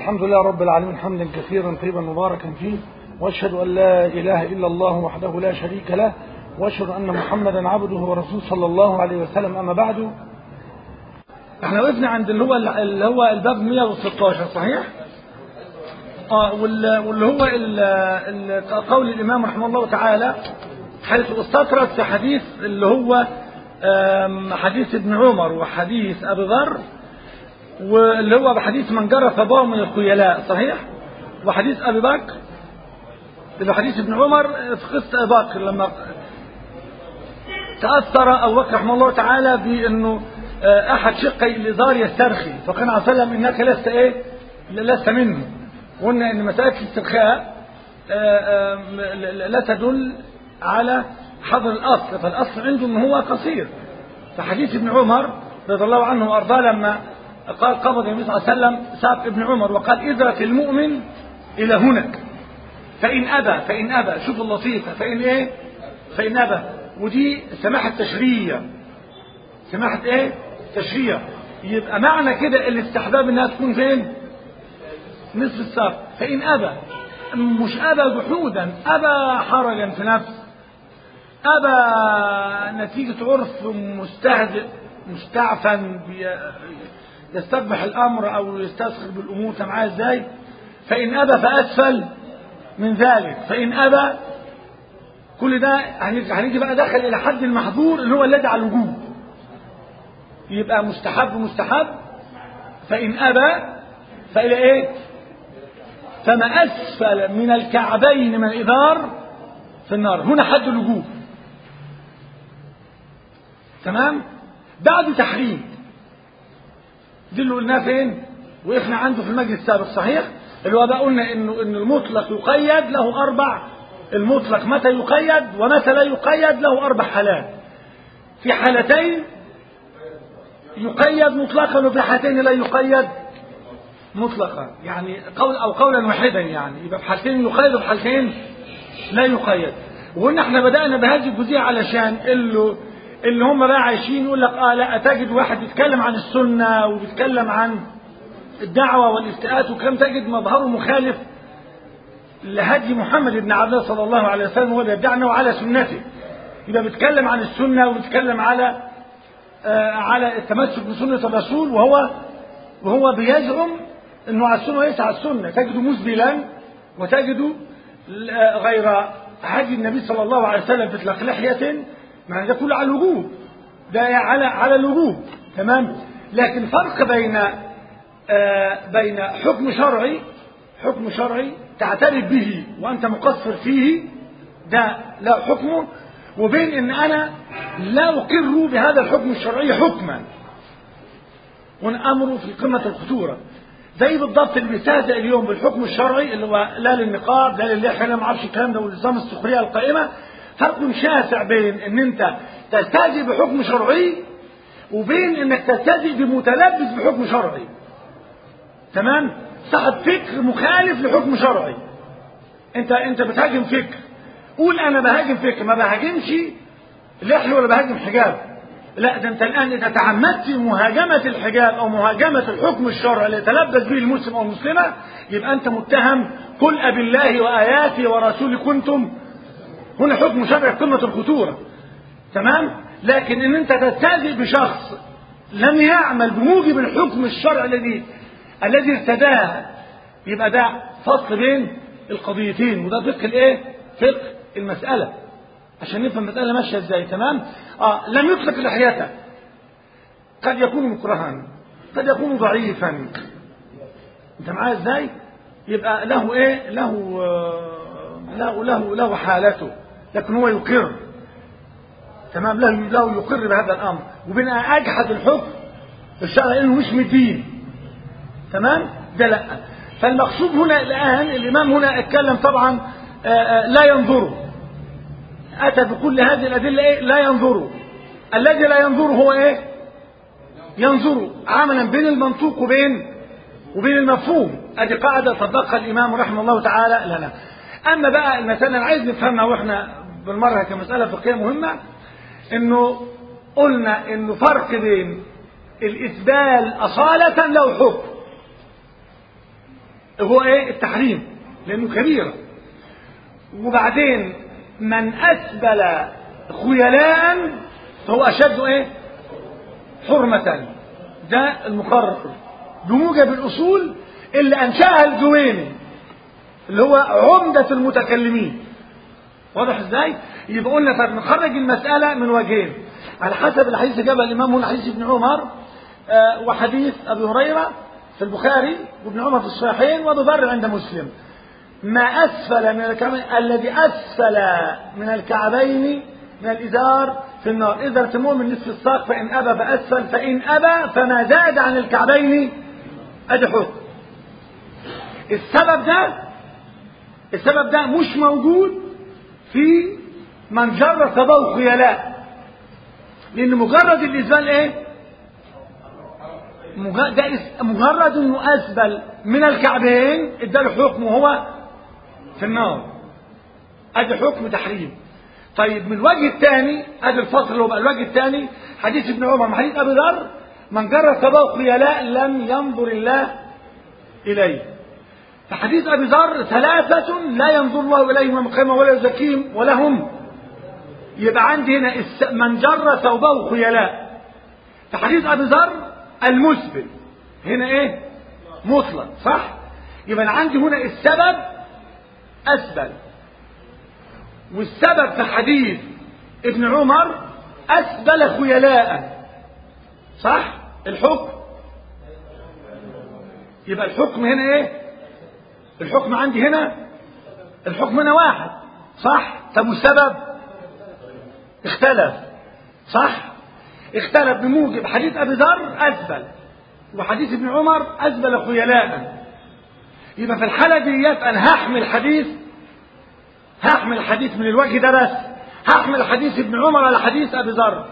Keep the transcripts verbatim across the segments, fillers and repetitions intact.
الحمد لله رب العالمين حمدا كثيرا طيبا مباركا فيه، واشهد ان لا اله الا الله وحده لا شريك له، واشهد ان محمدا عبده ورسوله صلى الله عليه وسلم. اما بعد، احنا وقفنا عند اللي هو اللي هو الباب مئة وستاشر صحيح؟ اه واللي هو ال ال قول الامام رحمه الله تعالى حيث استطرد في حديث اللي هو حديث ابن عمر وحديث ابي ذر، واللي هو بحديث من جرى ثوبه من الخيلاء صحيح، وحديث ابي بكر اللي حديث ابن عمر في قصه ابي بكر لما تاثر ابو بكر رحمه الله تعالى بانه احد شقي الازار يسترخي، فقال عليه وسلم انك لست ايه لست منه. قلنا ان مساله الاسترخاء لا تدل على حظر الاصل، فالاصل عنده ان هو قصير. فحديث ابن عمر رضي الله عنه وارضاه لما قال قبض النبي صلى الله عليه وسلم ساب ابن عمر وقال ادرك المؤمن الى هناك فان ابى فان ابى شوف اللطيفه فان ايه فان ابى، ودي سماحه تشريع، سماحه ايه تشريع. يبقى معنى كده الاستحباب انها تكون فين؟ نصف الساق. فان ابى مش ابى جحودا، ابى حرجا في نفس، ابى نتيجه عرف مستهزئ مستعفن يستقبح الامر او يستسخر بالامور معاه ازاي. فان ابى فاسفل من ذلك، فان ابى كل ده هنيجي بقى دخل الى حد المحظور اللي هو الذي على الوجوب، يبقى مستحب مستحب. فان ابى فالى ايه؟ فما اسفل من الكعبين من الإذار في النار، هنا حد الوجوب تمام. بعد تحريم دي اللي قلناه فين؟ وقفنا عنده في المجلس السابق صحيح، اللي هو بقى قلنا انه ان المطلق يقيد له اربع، المطلق متى يقيد ومتى لا يقيد له اربع حالات. في حالتين يقيد مطلقا وفي حالتين لا يقيد مطلقا، يعني قول او قولا واحدا، يعني يبقى في حالتين يقيد وفي حالتين لا يقيد. وقلنا احنا بدانا بهذه الجزئيه علشان اللي اللي هم بقى عايشين يقول لك اه لا تجد واحد بيتكلم عن السنه وبيتكلم عن الدعوه والافتاءات وكلام تجد مظهره مخالف لهدي محمد بن عبد الله صلى الله عليه وسلم وهو بيدعي انه على سنته، يبقى بيتكلم عن السنه وبيتكلم على آه على التمسك بسنه الرسول، وهو وهو بيزعم انه على السنه وليس على السنه. تجده مسبلا وتجده غير هدي النبي صلى الله عليه وسلم في اطلاق لحيه، معنى ده كله على الوجوب، ده على على الوجوب تمام. لكن فرق بين آه بين حكم شرعي حكم شرعي تعترف به وانت مقصر فيه ده لا حكمه، وبين ان انا لا اقر بهذا الحكم الشرعي حكما وامره في قمه الخطوره. زي بالضبط اللي بيستهزئ اليوم بالحكم الشرعي اللي هو لا للنقاب لا للحيه لا ما اعرفش الكلام ده ونظام السخريه القائمه. فرق شاسع بين ان انت تستهزئ بحكم شرعي وبين انك تستهزئ بمتلبس بحكم شرعي تمام. صاحب فكر مخالف لحكم شرعي، انت انت بتهاجم فكر، قول انا بهاجم فكر، ما بهاجمش لحيه ولا بهاجم حجاب. لا ده انت الان اذا تعمدت مهاجمه الحجاب او مهاجمه الحكم الشرعي اللي يتلبس به المسلم او المسلمه، يبقى انت متهم. قل أبالله واياته ورسوله كنتم، هنا حكم شرعي قمه الخطوره تمام. لكن ان انت تستهزئ بشخص لم يعمل بموجب الحكم الشرعي الذي الذي ارتداه، يبقى ده فصل بين القضيتين، وده فقه الايه؟ فقه المساله عشان نفهم المساله ماشيه ازاي تمام. اه لم يطلق لحيته، قد يكون مكرها قد يكون ضعيفا، انت معايا ازاي؟ يبقى له ايه؟ له آه له له له حالته، لكن هو يقر تمام، له له يقر بهذا الامر. وبين اجحد الحكم الشرعي انه مش مدين تمام، ده لا. فالمقصود هنا الان الامام هنا اتكلم طبعا آآ آآ لا ينظره، اتى بكل هذه الادله ايه؟ لا ينظره. الذي لا ينظره هو ايه؟ ينظر عملا بين المنطوق وبين وبين المفهوم. ادي قاعده طبقها الامام رحمه الله تعالى لنا. اما بقى المساله اللي عايز نفهمها واحنا بالمره كمساله فقهيه مهمه، انه قلنا انه فرق بين الاسبال اصاله له حكم هو ايه؟ التحريم، لانه كبيرة. وبعدين من اسبل خيلاء فهو اشد ايه؟ حرمة. ده المقرر بموجب الاصول اللي انشاها الجويني اللي هو عمدة المتكلمين. واضح ازاي؟ يبقى قلنا طب نخرج المسألة من وجهين على حسب الحديث اللي جابه الامام هنا، حديث ابن عمر آه وحديث ابي هريرة في البخاري وابن عمر في الصحيحين وابو ذر عند مسلم. ما اسفل من الكعبين، الذي اسفل من الكعبين من الازار في النار، اذا ارتموه من نصف الساق فان ابى فاسفل، فان ابى فما زاد عن الكعبين ادي حكم. السبب ده السبب ده مش موجود في من جر ثوبه خيلاء، لان مجرد الاسبال ايه؟ ده مجرد انه اسبل من الكعبين اداله حكم وهو في النار، ادي حكم تحريم. طيب من الوجه الثاني ادي الفصل اللي هو بقى الوجه الثاني حديث ابن عمر مع حديث ابي ذر، من جر ثوبه خيلاء لم ينظر الله اليه. فحديث ابي ذر ثلاثة لا ينظر الله اليهم يوم القيامة ولا يزكيهم ولا هم. يبقى عندي هنا من جر ثوبه خيلاء. فحديث ابي ذر المسبل هنا ايه؟ مطلق، صح؟ يبقى عندي هنا السبب اسبل، والسبب في حديث ابن عمر اسبل خيلاء، صح؟ الحكم يبقى الحكم هنا ايه؟ الحكم عندي هنا الحكم هنا واحد، صح؟ طب والسبب اختلف، صح؟ اختلف بموجب حديث ابي ذر اسبل وحديث ابن عمر اسبل خيلاء. يبقى في الحالة ديت انا هحمل حديث هحمل حديث من الوجه ده بس، هحمل حديث ابن عمر على حديث ابي ذر.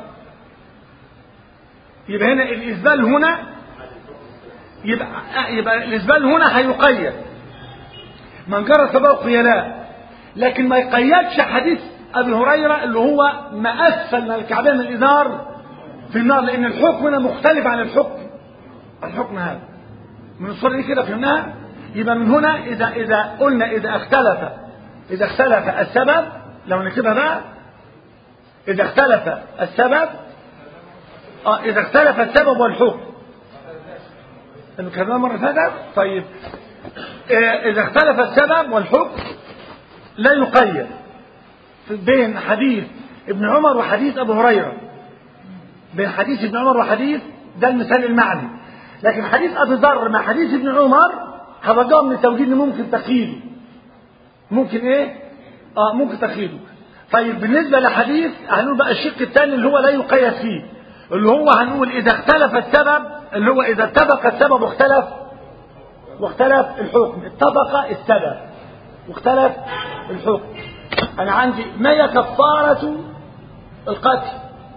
يبقى هنا الاسبال هنا يبقى يبقى الاسبال هنا هيقيد من جرى ثوبه خيلاء، لكن ما يقيدش حديث ابي هريره اللي هو ما اسفل من الكعبين من الازار في النار، لان الحكم هنا مختلف عن الحكم الحكم هذا. من الصورة دي كده فهمناها. يبقى من هنا اذا اذا قلنا اذا اختلف اذا اختلف السبب، لو نكتبها بقى اذا اختلف السبب اه اذا اختلف السبب والحكم نكتبها مرة فاتت. طيب اذا اختلف السبب والحكم لا يقيد بين حديث ابن عمر وحديث ابو هريره، بين حديث ابن عمر وحديث ده المثال المعني. لكن حديث ابي ذر مع حديث ابن عمر هرجعه من التوجيه اللي ممكن تقييده، ممكن ايه اه ممكن تقييده. طيب بالنسبه لحديث هنقول بقى الشق الثاني اللي هو لا يقيد فيه، اللي هو هنقول اذا اختلف السبب، اللي هو اذا اتفق السبب واختلف واختلف الحكم. اتفق السبب واختلف الحكم. انا عندي ما هي كفاره القتل؟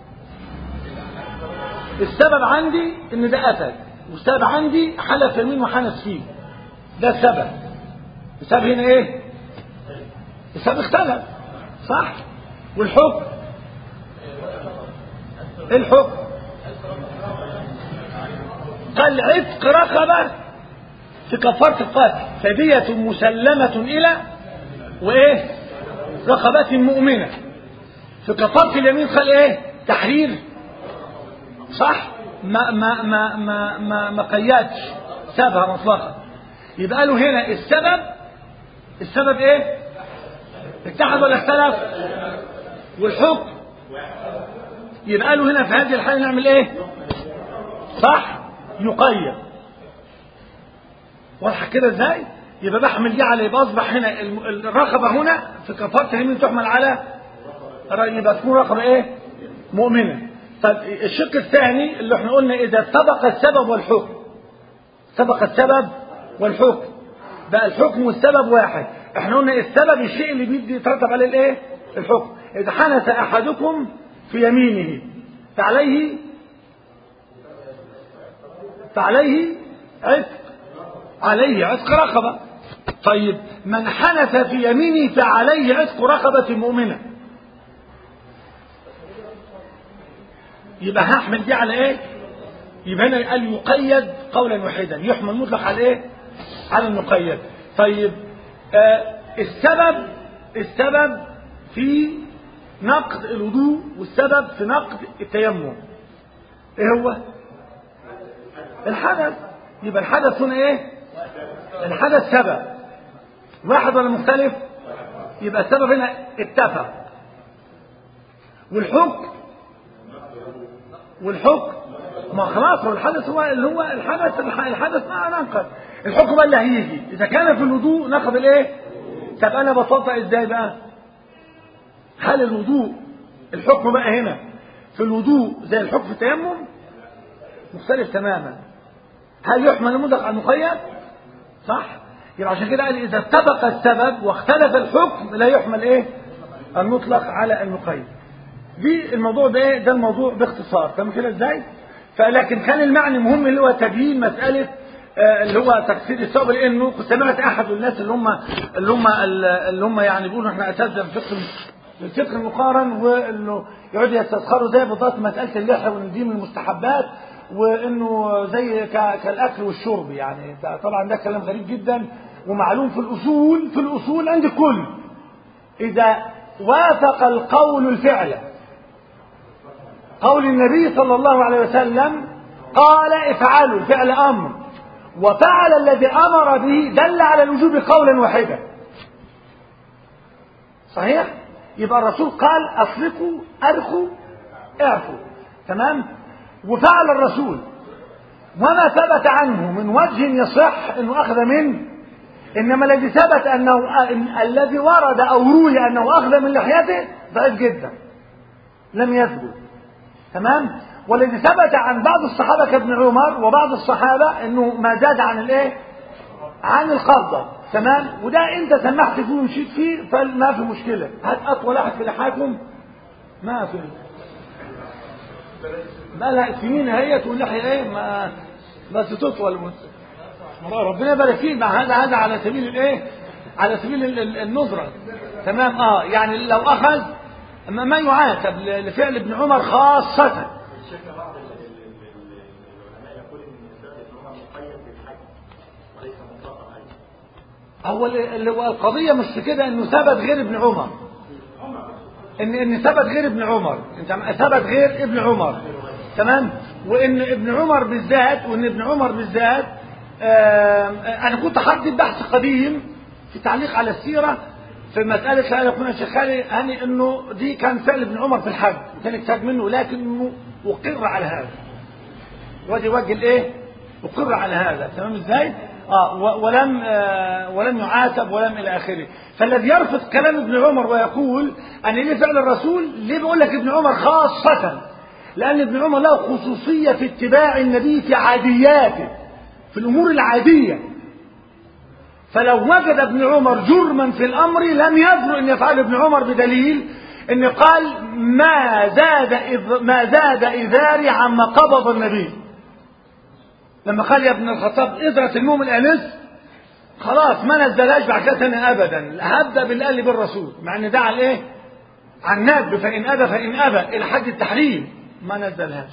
السبب عندي ان ده قتل، والسبب عندي حلف يمين وحنس فيه، ده السبب. السبب هنا ايه؟ السبب اختلف، صح؟ والحكم الحكم قال عتق رقبه في كفاره القتل، فدية مسلمة الى وايه؟ رقبة مؤمنة. في كفاره اليمين قال ايه؟ تحرير، صح؟ ما ما ما ما ما, ما قيدش سببها مطلقا. يبقى له هنا السبب السبب ايه؟ اتحد ولا اختلف؟ والحكم يبقى له هنا في هذه الحالة نعمل ايه؟ صح؟ يقيد. واضحة كده ازاي؟ يبقى بحمل دي على يبقى اصبح هنا الرقبة هنا في كفارة اليمين تحمل على يبقى تكون رقبة ايه؟ مؤمنة. طب الشق الثاني اللي احنا قلنا اذا سبق السبب والحكم، سبق السبب والحكم بقى الحكم والسبب واحد. احنا قلنا السبب الشيء اللي بيدي يترتب عليه الايه؟ الحكم. اذا حنث احدكم في يمينه فعليه فعليه عتق عليه عتق رقبة. طيب من حنث في يمينه فعليه عتق رقبة مؤمنة. يبقى هحمل دي على ايه؟ يبقى هنا قال يقيد قولا واحدا، يحمل مطلق على ايه؟ على المقيد. طيب آه السبب السبب في نقض الوضوء والسبب في نقض التيمم ايه هو؟ الحدث. يبقى الحدث هنا ايه؟ الحدث سبب واحد ولا مختلف؟ يبقى السبب هنا اتفق. والحكم والحكم ما خلاص هو الحدث هو اللي هو الحدث الحدث ما ننقض. الحكم بقى اللي هيجي اذا كان في الوضوء نقض الايه؟ طب انا بطبق ازاي بقى؟ هل الوضوء الحكم بقى هنا في الوضوء زي الحكم في التيمم؟ مختلف تماما. هل يحمل المطلق على المقيد؟ صح؟ يبقى عشان كده قال اذا اتفق السبب واختلف الحكم لا يحمل ايه؟ المطلق على المقيد. دي الموضوع ده ايه؟ ده الموضوع باختصار. تمام كده ازاي؟ فلكن كان المعنى مهم اللي هو تبيين مساله آه اللي هو تفسير السبب. لانه كنت سمعت احد الناس اللي هم اللي هم اللي هم يعني بيقولوا احنا اساتذه في الفقه الفقه المقارن وانه يقعدوا يستسخروا زي بالضبط مساله اللحيه وان دي من المستحبات وانه زي كالاكل والشرب. يعني طبعا ده كلام غريب جدا ومعلوم في الاصول في الاصول عند الكل. اذا وافق القول الفعل قول النبي صلى الله عليه وسلم قال افعلوا الفعل امر وفعل الذي امر به دل على الوجوب قولا واحدا. صحيح؟ يبقى الرسول قال اطلقوا ارخوا اعفوا. تمام؟ وفعل الرسول وما ثبت عنه من وجه يصح انه اخذ منه. انما الذي ثبت انه الذي ورد او روي انه اخذ من لحيته ضعيف جدا لم يثبت. تمام؟ والذي ثبت عن بعض الصحابه كابن عمر وبعض الصحابه انه ما زاد عن الايه؟ عن القبضه. تمام؟ وده انت سمحت فيه ومشيت فيه فما في مشكله. هات اطول واحد في لحاكم ما في بقى لها سنين هي تقول لحيه ايه ما بس تطول. ربنا يبارك فيك. مع هذا هذا على سبيل الايه؟ على سبيل النظره. تمام؟ اه يعني لو اخذ ما يعاتب لفعل ابن عمر خاصه. هو اللي هو القضيه مش في كده انه ثبت غير ابن عمر. ان ان ثبت غير ابن عمر. انت ثبت غير ابن عمر. تمام؟ وان ابن عمر بالذات وان ابن عمر بالذات آه انا كنت حاطط بحث قديم في تعليق على السيره في مساله قال اخونا الشيخ خالد هاني انه دي كان فعل ابن عمر في الحج وكان اجتهاد منه لكنه اقر على هذا. وجه وجه الايه؟ اقر على هذا. تمام ازاي؟ اه ولم آه ولم يعاتب ولم الى اخره. فالذي يرفض كلام ابن عمر ويقول ان ليه فعل الرسول ليه بيقول لك ابن عمر خاصه؟ لان ابن عمر له خصوصيه في اتباع النبي في عادياته في الامور العاديه. فلو وجد ابن عمر جرما في الامر لم يجرؤ ان يفعل ابن عمر بدليل ان قال ما زاد إذ ما زاد ازاري عما قبض النبي. لما قال يا ابن الخطاب اذرة المؤمن الانس خلاص ما نزلهاش بعد كده ثاني ابدا هبدا باللي قال لي بالرسول مع ان ده على ايه؟ عن الندب فان ابى فان ابى الى حد التحريم ما نزلهاش.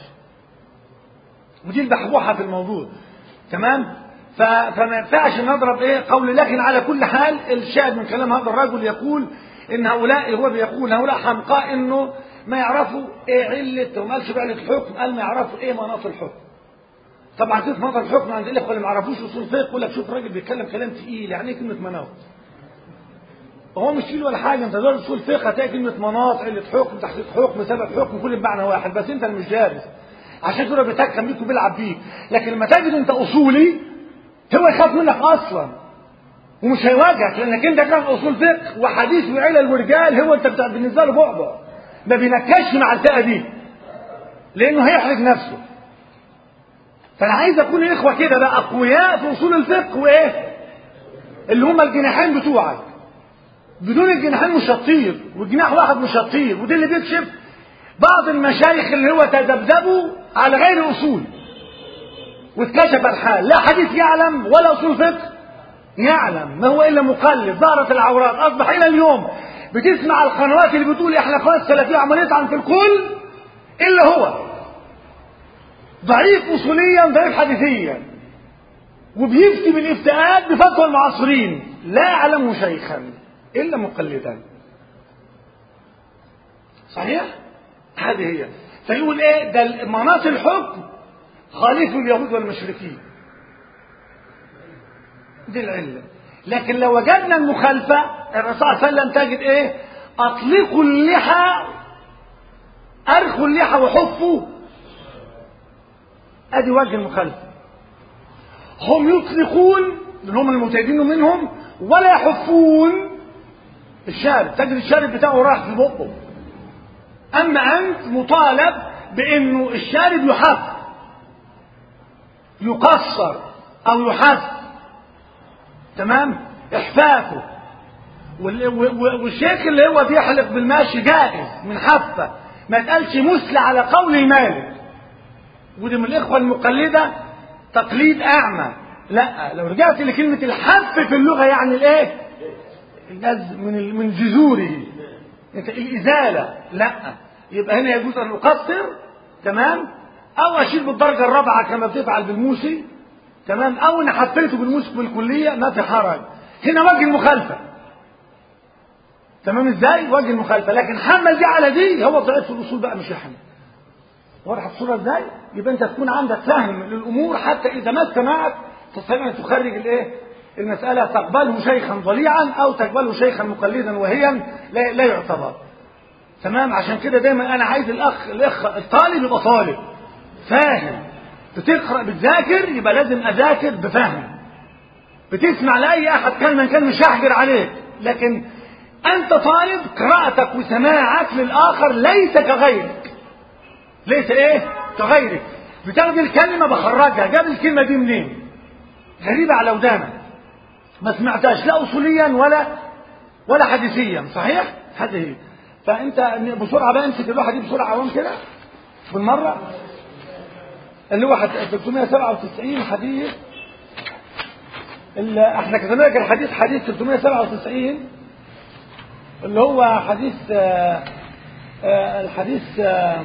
ودي البحبوحه في الموضوع. تمام؟ فما ينفعش نضرب ايه قول. لكن على كل حال الشاهد من كلام هذا الرجل يقول ان هؤلاء هو بيقول هؤلاء حمقاء انه ما يعرفوا ايه عله وما قالش بعله الحكم قال ما يعرفوا ايه مناط الحكم. طبعا كيف مناط الحكم عند الاخوه اللي ما يعرفوش اصول فقه يقول لك شوف راجل بيتكلم كلام تقيل يعني ايه كلمه مناط؟ هو مش تقيل ولا حاجه. انت دول اصول فقه هتلاقي كلمه مناط عله حكم تحقيق حكم سبب حكم كل بمعنى واحد بس انت اللي مش دارس عشان كده بيتكلم بيك وبيلعب بيك. لكن لما تجد انت اصولي هو يخاف منك اصلا ومش هيواجهك لانك انت كان اصول فقه وحديث وعلل ورجال هو انت بتاع بالنسبه له بعبع ما بينكش مع الفئه دي لانه هيحرج نفسه. فانا عايز اكون الاخوه كده بقى اقوياء في اصول الفقه وايه اللي هم الجناحين بتوعك. بدون الجناحين مش هتطير وجناح واحد مش هتطير. وده اللي بيكشف بعض المشايخ اللي هو تذبذبوا على غير اصول واتكشف الحال لا حديث يعلم ولا اصول فقه يعلم ما هو الا مقلد ظهرت العورات. اصبح الى اليوم بتسمع القنوات اللي بتقول احنا قناه سلفيه عمال يطعن في الكل الا هو ضعيف اصوليا ضعيف حديثيا. وبيفتي بالافتاءات بفتوى المعاصرين لا يعلمه شيخا الا مقلدا. صحيح؟ هذه هي. فيقول ايه؟ ده مناط الحكم خالف اليهود والمشركين، دي العله. لكن لو وجدنا المخالفه، الرسول صلى الله عليه وسلم تجد ايه؟ اطلقوا اللحى، ارخوا اللحى وحفوا. ادي وجه المخالفه. هم يطلقون اللي هم المتيدين منهم ولا يحفون الشارب، تجد الشارب بتاعه راح في بقه. اما انت مطالب بانه الشارب يحف، يقصر او يحف، تمام؟ احفافه. والشيخ اللي هو بيحلق بالماشي جائز من حفه، ما يتقالش مثل على قول المالك. ودي من الاخوه المقلده تقليد اعمى. لا، لو رجعت لكلمه الحف في اللغه يعني الايه؟ من من جذوره الازاله. لا، يبقى هنا يجوز ان اقصر، تمام، او اشيل بالدرجه الرابعه كما بتفعل بالموسي، تمام، او ان حفيته بالموسي بالكليه، ما في حرج. هنا وجه المخالفه، تمام ازاي؟ وجه المخالفه. لكن حمل دي على دي هو ضعيف في الاصول بقى، مش يحمل. واضح الصوره ازاي؟ يبقى انت تكون عندك فهم للامور حتى اذا ما استمعت تستطيع ان تخرج الايه؟ المساله، تقبله شيخا ضليعا او تقبله شيخا مقلدا وهيا لا, لا يعتبر. تمام؟ عشان كده دايما انا عايز الاخ الاخ الطالب يبقى طالب فاهم. بتقرا بتذاكر يبقى لازم اذاكر بفهم. بتسمع لاي احد كلمه كان مش هحجر عليك، لكن انت طالب قراءتك وسماعك للاخر ليس كغيرك. ليس ايه؟ كغيرك. بتاخد الكلمه بخرجها، جاب الكلمه دي منين؟ غريبه على ودانك، ما سمعتهاش لا اصوليا ولا ولا حديثيا. صحيح؟ هذه. فانت بسرعه بقى امسك الواحد دي بسرعه عوام كده بالمره. اللي هو ثلاثمائة وسبعة وتسعين حديث، اللي احنا كتبنا لك الحديث حديث ثلاثمائة وسبعة وتسعين اللي هو حديث آآ آآ الحديث آآ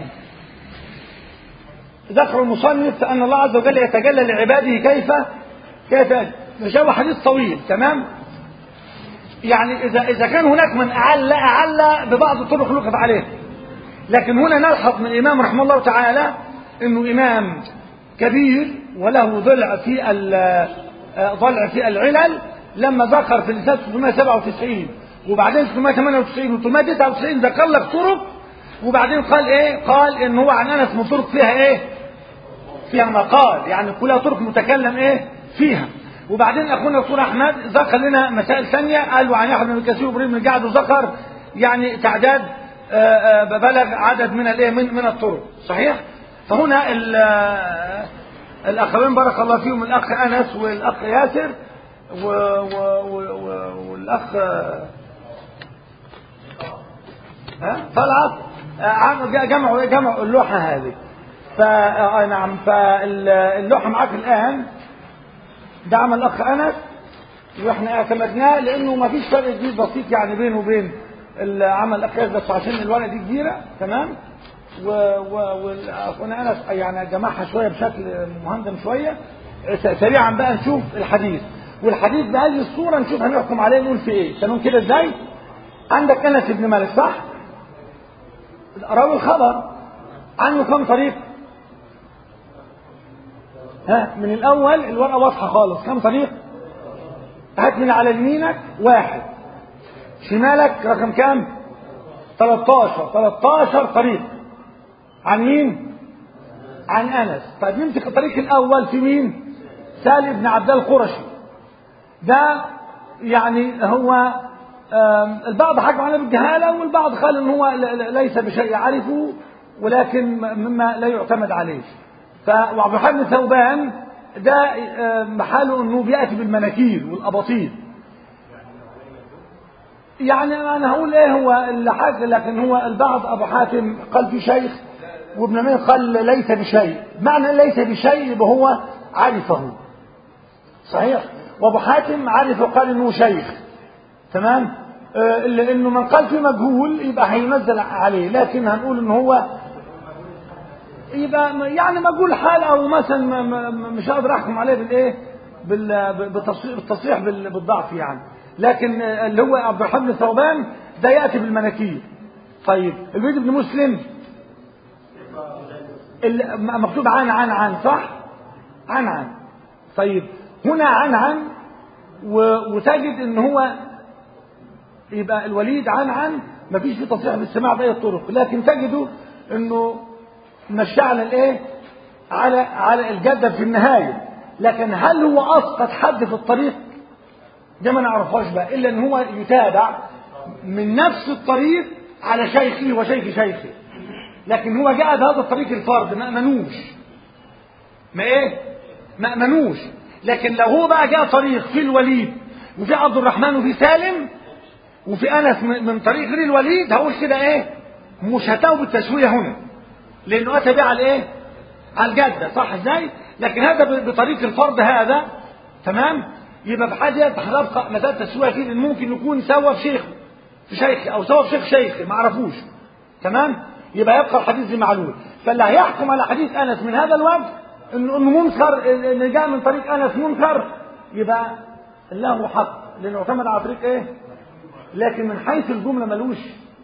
ذكر المصنف أن الله عز وجل يتجلى لعباده كيف كيف مش هو حديث طويل، تمام؟ يعني إذا إذا كان هناك من أعل أعل ببعض الطرق لقت عليه، لكن هنا نلحظ من الإمام رحمه الله تعالى إنه إمام كبير وله ضلع في ضلع في العلل، لما ذكر في الإسناد ثلاثمائة وسبعة وتسعين وبعدين ثلاثمائة وثمانية وتسعين و ثلاثمائة وتسعة وتسعين ذكر لك طرق، وبعدين قال ايه؟ قال ان هو عن انس من طرق فيها ايه؟ فيها مقال، يعني كلها طرق متكلم ايه؟ فيها. وبعدين اخونا الدكتور احمد ذكر لنا مسائل ثانيه، قال وعن يحيى بن كثير وابراهيم بن جعد، وذكر يعني تعداد بلغ عدد من الايه؟ من من الطرق. صحيح؟ فهنا الاخوين بارك الله فيهم، الاخ انس والاخ ياسر و و و و والاخ ها طلعت جمعوا جمعوا اللوحه هذه. ف نعم، فاللوحه معاك الان، ده عمل الاخ انس واحنا اعتمدناه لانه ما فيش فرق كبير بسيط يعني بينه وبين العمل الاخ ياسر، بس عشان الورقه دي كبيره، تمام؟ واخونا انس يعني جمعها شويه بشكل مهندم شويه. سريعا بقى نشوف الحديث، والحديث بهذه الصوره نشوف هنحكم عليه نقول في ايه. تمام كده ازاي؟ عندك انس بن مالك، صح؟ راوي الخبر عنه كم طريق؟ ها من الاول الورقه واضحه خالص، كم طريق؟ هات من على يمينك واحد، شمالك رقم كام؟ ثلاثة عشر ثلاثة عشر طريق. عن مين؟ عن انس. طيب نمسك الطريق الاول في مين؟ سالم بن عبد الله القرشي. ده يعني هو البعض حكم عليه بالجهاله، والبعض قال ان هو ليس بشيء يعرفه ولكن مما لا يعتمد عليه. فعبد الرحمن بن ثوبان ده محاله انه بياتي بالمناكير والاباطيل. يعني انا هقول ايه هو اللي حاجه، لكن هو البعض ابو حاتم قال في شيخ، وابن معين قال ليس بشيء. معنى ليس بشيء يبقى هو عرفه، صحيح؟ وابو حاتم عرف وقال انه شيخ، تمام؟ آه لانه من قال في مجهول يبقى هينزل عليه، لكن هنقول ان هو يبقى يعني مجهول حال، او مثلا مش هقدر احكم عليه بالايه؟ بالتصريح بالضعف يعني. لكن اللي هو عبد الرحمن بن ثوبان ده يأتي بالمناكير. طيب الوليد بن مسلم مكتوب عن عن عن صح؟ عن عن. طيب هنا عن عن وتجد ان هو يبقى الوليد عن عن مفيش فيه تصريح بالسماع بأي الطرق، لكن تجده انه مشى على الايه؟ على على الجدة في النهاية. لكن هل هو اسقط حد في الطريق؟ ده ما نعرفهاش بقى، الا ان هو يتابع من نفس الطريق على شيخه وشيخ شيخه. لكن هو جاء بهذا الطريق الفرد ما امنوش. ما ايه؟ ما امنوش. لكن لو هو بقى جاء طريق في الوليد وفي عبد الرحمن وفي سالم وفي انس من طريق غير الوليد، هقول كده ايه؟ مش هتاو بالتسويه هنا، لانه اتى بيه على ايه؟ على الجده، صح ازاي؟ لكن هذا بطريق الفرد هذا تمام، يبقى بحاجه يبقى مساله تسويه فيه، لان ممكن يكون سوى في شيخه في شيخي او سوى في شيخ شيخي ما عرفوش تمام، يبقى يبقى الحديث دي معلول. فاللي هيحكم على حديث انس من هذا الوجه انه منكر، ان جاء من طريق انس منكر، يبقى له حق لانه اعتمد على طريق ايه؟ لكن من حيث الجمله ملوش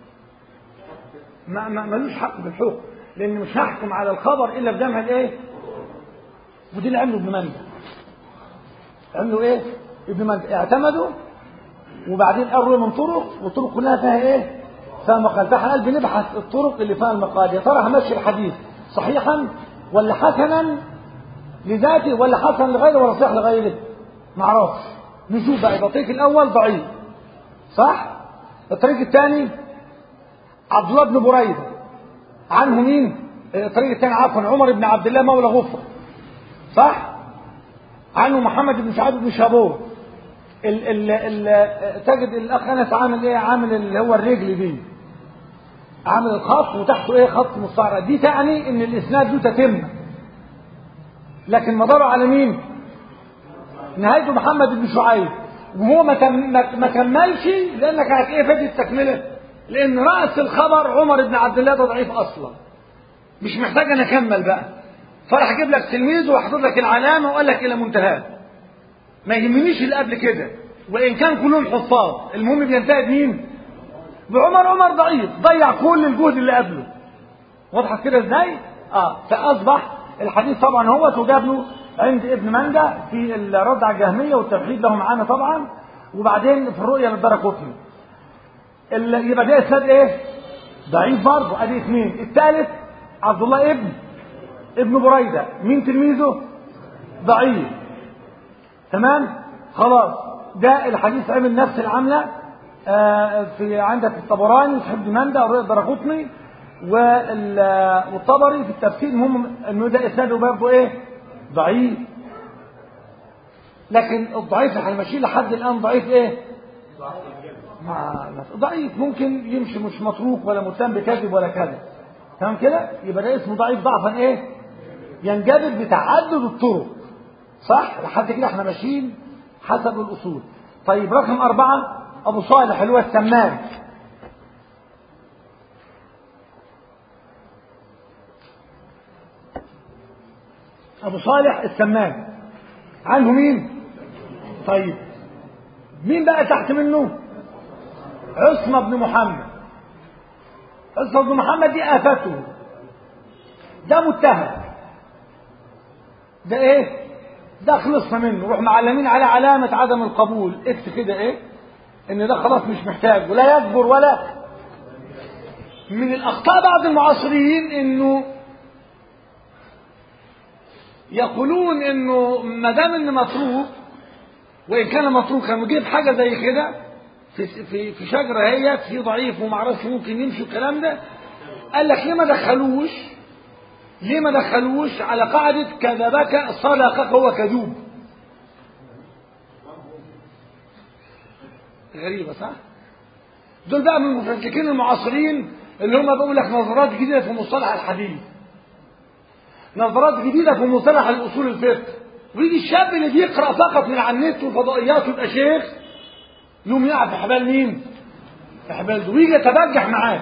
ما ملوش حق بالحكم، لان مش هحكم على الخبر الا بجمع الايه؟ ودي اللي عمله ابن مندى. عملوا ايه؟ ابن مندى اعتمدوا وبعدين قروا من طرق، والطرق كلها فيها ايه؟ فيها مقال. فاحنا قال بنبحث الطرق اللي فيها المقال، يا ترى همشي الحديث صحيحا ولا حسنا لذاته ولا حسن لغيره ولا صحيح لغيره؟ ما اعرفش. نشوف بقى. الطريق الاول ضعيف صح؟ الطريق الثاني عبد الله بن بريده عنه مين؟ الطريق الثاني عفوا عمر بن عبد الله مولى غفر صح؟ عنه محمد بن سعد بن شابور. ال ال ال تجد الاخ انس عامل ايه؟ عامل اللي هو الرجل دي، عامل الخط وتحته ايه؟ خط مستعرض. دي تعني ان الاسناد له تتم، لكن مداره على مين؟ نهايته محمد بن شعيب، وهو ما ما كملش لانك كانت ايه فادي التكمله؟ لان راس الخبر عمر بن عبد الله ده ضعيف اصلا، مش محتاج انا اكمل بقى، فراح اجيب لك تلميذه وحطيت لك العلامه وقال لك الى منتهاه. ما يهمنيش اللي قبل كده وان كان كلهم حفاظ، المهم بينتهي بمين؟ بعمر. عمر ضعيف ضيع كل الجهد اللي قبله. واضحه كده ازاي؟ اه فاصبح الحديث طبعا هو تجاب له عند ابن مندى في الرد على الجهميه والتوحيد له معانا طبعا، وبعدين في الرؤيه للدرقطني. يبقى ده اسناد ايه؟ ضعيف برضه. ادي اثنين. الثالث عبد الله ابن ابن بريده، مين تلميذه؟ ضعيف تمام. خلاص ده الحديث عمل نفس العمله آه في عندك الطبراني في ابن مندى والرؤيا الدرقطني والطبري في التفسير، المهم انه ده اسناده برضه ايه؟ ضعيف. لكن الضعيف اللي هنمشيه لحد الان ضعيف ايه؟ ما ضعيف، ممكن يمشي مش متروك ولا متهم بكذب ولا كذب تمام كده، يبقى ده اسمه ضعيف ضعفا ايه؟ ينجبر بتعدد الطرق صح؟ لحد كده احنا ماشيين حسب الاصول. طيب رقم اربعه ابو صالح اللي هو السمان. ابو صالح السمان عنه مين؟ طيب مين بقى تحت منه؟ عصمة بن محمد. عصمة بن محمد دي آفته، ده متهم، ده ايه؟ ده خلصنا منه، روح معلمين على علامة عدم القبول، اكتب كده ايه؟ ان ده خلاص مش محتاج ولا يكبر ولا. من الاخطاء بعض المعاصرين انه يقولون انه ما دام ان متروك، وان كان متروكا نجيب حاجه زي كده في في في شجره هي في ضعيف وما اعرفش ممكن يمشي الكلام ده، قال لك ليه ما دخلوش؟ ليه ما دخلوش على قاعده كذبك صدقك هو كذوب؟ غريبه صح؟ دول بقى من المفككين المعاصرين اللي هم بيقول لك نظرات جديده في مصطلح الحديث، نظرات جديده في مصطلح الاصول الفقه. ويجي الشاب اللي بيقرا فقط من على النت والفضائيات ويبقى شيخ يوم يقع في حبال مين؟ في حبال ده، ويجي يتبجح معاه.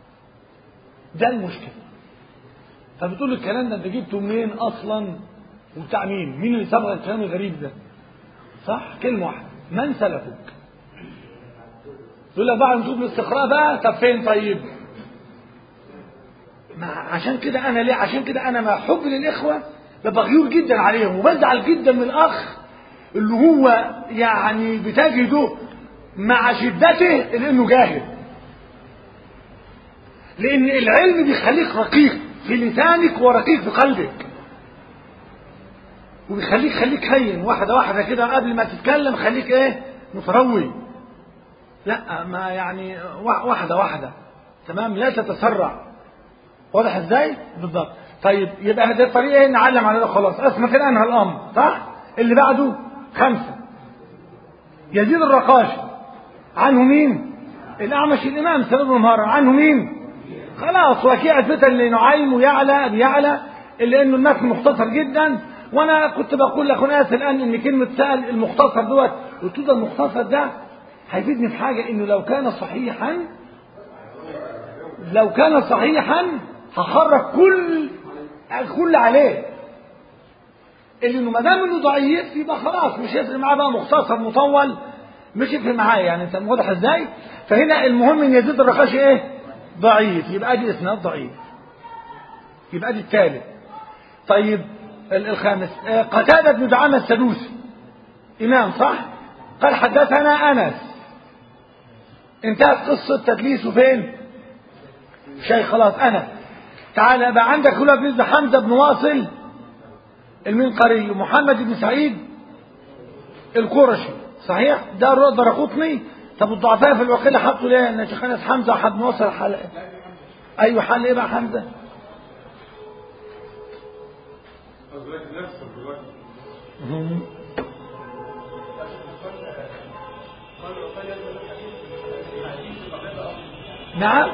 ده المشكله. فبتقول الكلام ده انت جبته منين اصلا؟ وبتاع مين؟ مين اللي صبغ الكلام الغريب ده؟ صح؟ كلمة واحدة، من سلفك؟ يقول لك بعد نشوف الاستقراء بقى، طب فين طيب؟ ما عشان كده أنا ليه؟ عشان كده أنا مع حب للإخوة ببقى غيور جدا عليهم، وبزعل جدا من الأخ اللي هو يعني بتجده مع شدته لأنه جاهل. لأن العلم بيخليك رقيق في لسانك ورقيق في قلبك، وبيخليك خليك هين واحدة واحدة كده، قبل ما تتكلم خليك ايه؟ متروي. لا ما يعني واحدة واحدة، تمام، لا تتسرع. واضح ازاي؟ بالضبط. طيب يبقى هذه الطريقة ايه؟ نعلم على ده خلاص، اسمع كده انهى الامر، صح؟ اللي بعده خمسة. يزيد الرقاشي عنه مين؟ الأعمش الإمام سند بن مهران، عنه مين؟ خلاص. وكيع فتن لنعيم ويعلى بيعلى، اللي انه المتن مختصر جدا. وانا كنت بقول لاخونا ياسر الان ان كلمه سال المختصر دوت، قلت له المختصر ده هيفيدني في حاجه، انه لو كان صحيحا لو كان صحيحا هخرج كل كل عليه، اللي انه ما دام انه ضعيف يبقى خلاص مش هيفرق معاه بقى مختصر مطول، مش هيفرق معايا يعني. انت واضح ازاي؟ فهنا المهم ان يزيد الرقاشي ايه؟ ضعيف، يبقى دي اسناد ضعيف، يبقى دي الثالث. طيب الخامس قتادة بن دعامة السدوسي إمام صح؟ قال حدثنا أنس، انتهت قصة تدليسه فين؟ شيء خلاص. أنس تعالى بقى عندك هنا بن حمزة بن واصل المنقري ومحمد بن سعيد القرشي صحيح؟ ده الرؤى درقطني. طب الضعفاء في الوقيلة حطوا ليه؟ ان شيخ أنس حمزة وحد واصل حل. ايوه حل ايه بقى حمزة؟ نعم.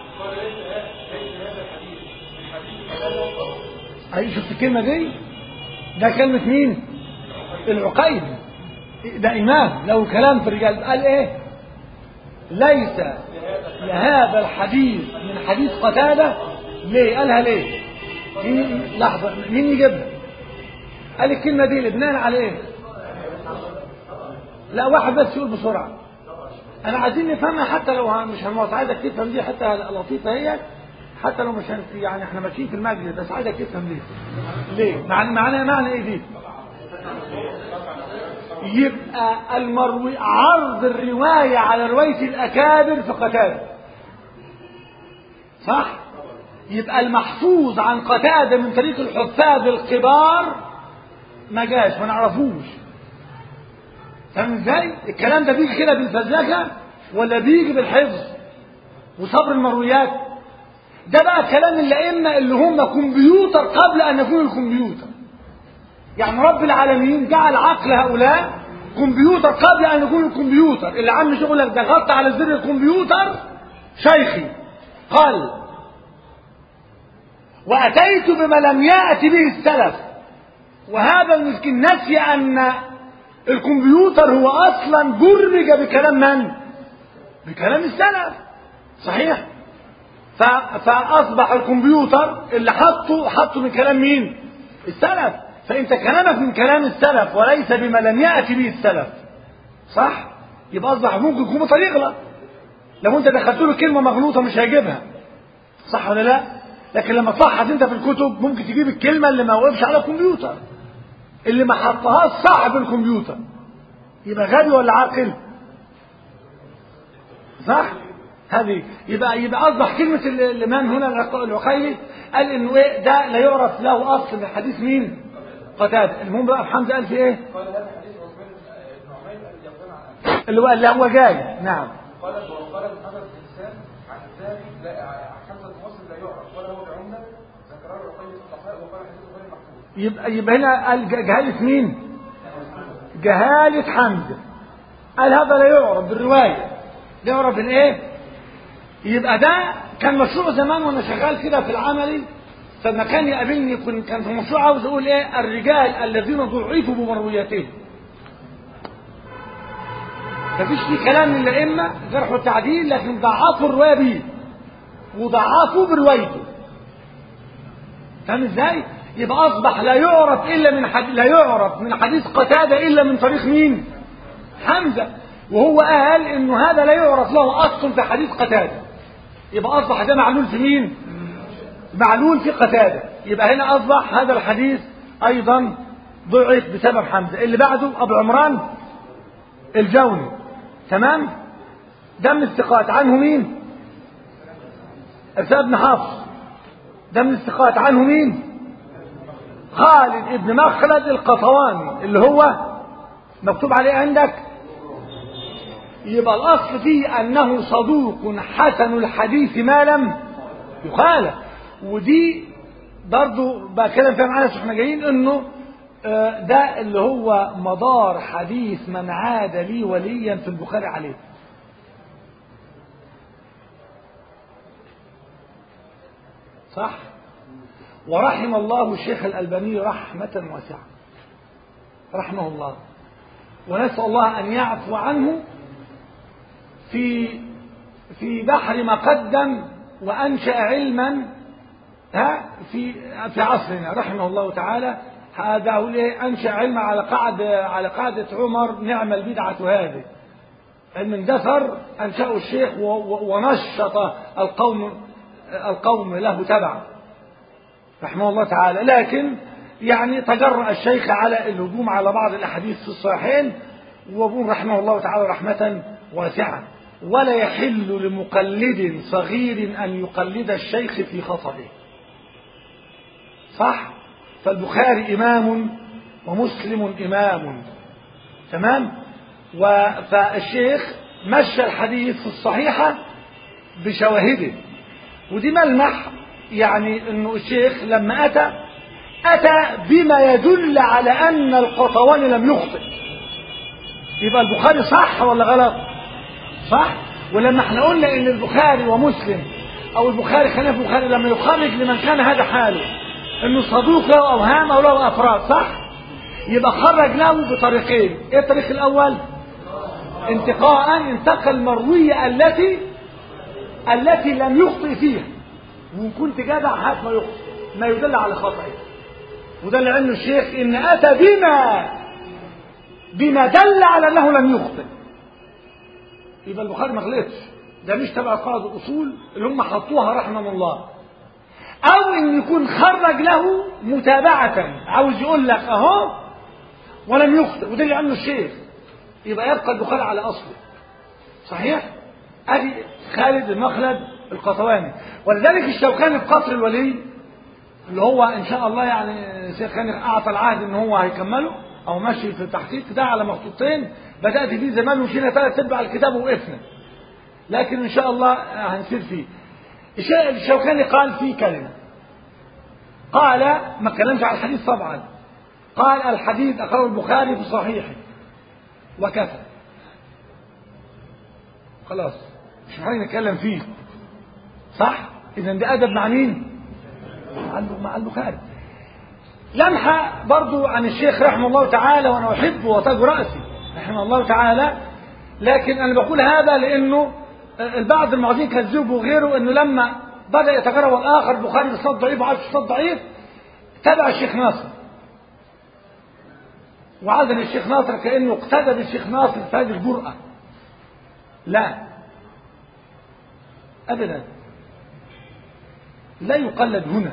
اي شفت الكلمة دي؟ ده كلمة مين؟ العقيد، ده إمام له كلام في الرجال. قال ايه؟ ليس لهذا الحديث من حديث قتادة. ليه؟ قالها ليه؟ مين لحظة مين يجيبها؟ قال الكلمة دي لبنان على ايه؟ لا واحد بس يقول بسرعة، انا عايزين نفهمها حتى لو مش هنوصل. عايزك تفهم دي حتى لطيفة هي، حتى لو مش هن... يعني احنا ماشيين في المجلس، بس عايزك تفهم ليه. ليه؟ معنى معنى معنى ايه دي؟ يبقى المروي عرض الرواية على رواية الأكابر في قتادة صح؟ يبقى المحفوظ عن قتادة من طريق الحفاظ الكبار ما جاش، ما نعرفوش. فاهم ازاي؟ الكلام ده بيجي كده بالفزلكة ولا بيجي بالحفظ وصبر المرويات؟ ده بقى كلام الأئمة اللي هم كمبيوتر قبل أن يكونوا الكمبيوتر. يعني رب العالمين جعل عقل هؤلاء كمبيوتر قبل أن يكون الكمبيوتر. اللي عم شغلك ده غطى على زر الكمبيوتر شيخي. قال وأتيت بما لم يأتي به السلف، وهذا المسكين نسي أن الكمبيوتر هو أصلا برمج بكلام من؟ بكلام السلف صحيح؟ فأصبح الكمبيوتر اللي حطه حطه من كلام مين؟ السلف. فأنت كلامك من كلام السلف وليس بما لم يأتي به السلف صح؟ يبقى أصبح ممكن يكون طريق، لو أنت دخلت له كلمة مغلوطة مش هيجيبها صح ولا لا؟ لكن لما تصحح أنت في الكتب ممكن تجيب الكلمة اللي ما وقفش على الكمبيوتر، اللي ما حطهاش صاحب الكمبيوتر. يبقى غبي ولا عاقل؟ صح؟ هذه يبقى يبقى أصبح كلمة الإمام هنا العقيلي قال إنه إيه ده لا يعرف له أصل من حديث مين؟ قتادة. المهم بقى في حمزة قال في إيه؟ اللي هو اللي هو جاي. نعم. قال وقال محمد بن حسان عن الثاني لا حمزة واصل لا يعرف ولا هو بعمدة ذكر العقيلي في الصحيح وقال حديثه غير محفوظ. يبقى يبقى هنا قال جهالة مين؟ جهالة حمزة. قال هذا لا يعرف بالرواية، لا يعرف بالإيه؟ يبقى ده كان مشروع زمان وانا شغال كده في العملي، فلما كان يقابلني كان في مشروع عاوز اقول ايه؟ الرجال الذين ضعفوا بمروياتهم. مفيش فيه كلام من الائمه جرح وتعديل، لكن ضعفوا الروايه بيه وضعفوا بروايته. فاهم ازاي؟ يبقى أصبح لا يعرف إلا من حد... لا يعرف من حديث قتادة إلا من طريق مين؟ حمزة. وهو قال إنه هذا لا يعرف له أصل في حديث قتادة، يبقى أصبح ده معلول في مين؟ معلول في قتادة. يبقى هنا أصبح هذا الحديث أيضا ضعف بسبب حمزة. اللي بعده أبو عمران الجوني، تمام؟ ده من الثقات. عنه مين؟ ارسال بن حفص. ده من الثقات. عنه مين؟ خالد بن مخلد القطواني اللي هو مكتوب عليه عندك. يبقى الأصل فيه أنه صدوق حسن الحديث ما لم يخالف. ودي برضو بكلم فيها معانا احنا جايين انه ده اللي هو مدار حديث من عاد لي وليا في البخاري عليه. صح؟ ورحم الله الشيخ الألباني رحمة واسعة رحمه الله، ونسأل الله أن يعفو عنه في في بحر ما قدم وأنشأ علما ها في في عصرنا رحمه الله تعالى. هذا هو أنشأ علما على قاعدة على قاعدة عمر نعم البدعة هذه. علم اندثر أنشأه الشيخ ونشط القوم القوم له تبع رحمه الله تعالى. لكن يعني تجرأ الشيخ على الهجوم على بعض الأحاديث في الصحيحين، وابن رحمه الله تعالى رحمة واسعة. ولا يحل لمقلد صغير أن يقلد الشيخ في خطئه. صح؟ فالبخاري إمام ومسلم إمام، تمام؟ فالشيخ مشى الحديث في الصحيحة بشواهده. ودي ملمح يعني انه الشيخ لما اتى اتى بما يدل على ان القطواني لم يخطئ. يبقى البخاري صح ولا غلط؟ صح. ولما احنا قلنا ان البخاري ومسلم او البخاري خلينا في البخاري لما يخرج لمن كان هذا حاله انه صدوق له اوهام او له افراد، صح؟ يبقى خرج له بطريقين. ايه الطريق الاول؟ انتقاء انتقى المرويه التي التي لم يخطئ فيها، وإن كنت جدع هات ما يخطئ ما يدل على خطئه. وده اللي علمه الشيخ ان اتى بما بما دل على انه لم يخطئ. يبقى البخاري ما غلطش، ده مش تبع قاعده الاصول اللي هم حطوها رحمه الله. او ان يكون خرج له متابعه، عاوز يقول لك اهو ولم يخطئ، وده اللي عمله الشيخ. يبقى يبقى البخاري على اصله. صحيح؟ ادي خالد المخلد القطواني. ولذلك الشوكاني في قصر الولي اللي هو ان شاء الله يعني الشيخاني اعطى العهد ان هو هيكمله او ماشي في التحقيق ده على مخطوطين بدات فيه زمان ومشينا ثلاث ارباع الكتاب ووقفنا، لكن ان شاء الله هنسير فيه. الشوكاني قال فيه كلمه، قال ما اتكلمش على الحديث طبعا، قال الحديث اخرجه البخاري في صحيحه وكفى. خلاص مش محتاج نتكلم فيه، صح؟ اذا ده ادب مع مين؟ مع البخاري. لمحه برضو عن الشيخ رحمه الله تعالى، وانا احبه وتاج راسي رحمه الله تعالى، لكن انا بقول هذا لانه البعض المعاذين كذبوا غيره انه لما بدا يتجرب الاخر البخاري بصوت ضعيف وعارف صوت ضعيف تبع الشيخ ناصر، وعادل الشيخ ناصر كانه اقتدى بالشيخ ناصر في هذه الجرأه. لا ابدا، لا يقلد هنا.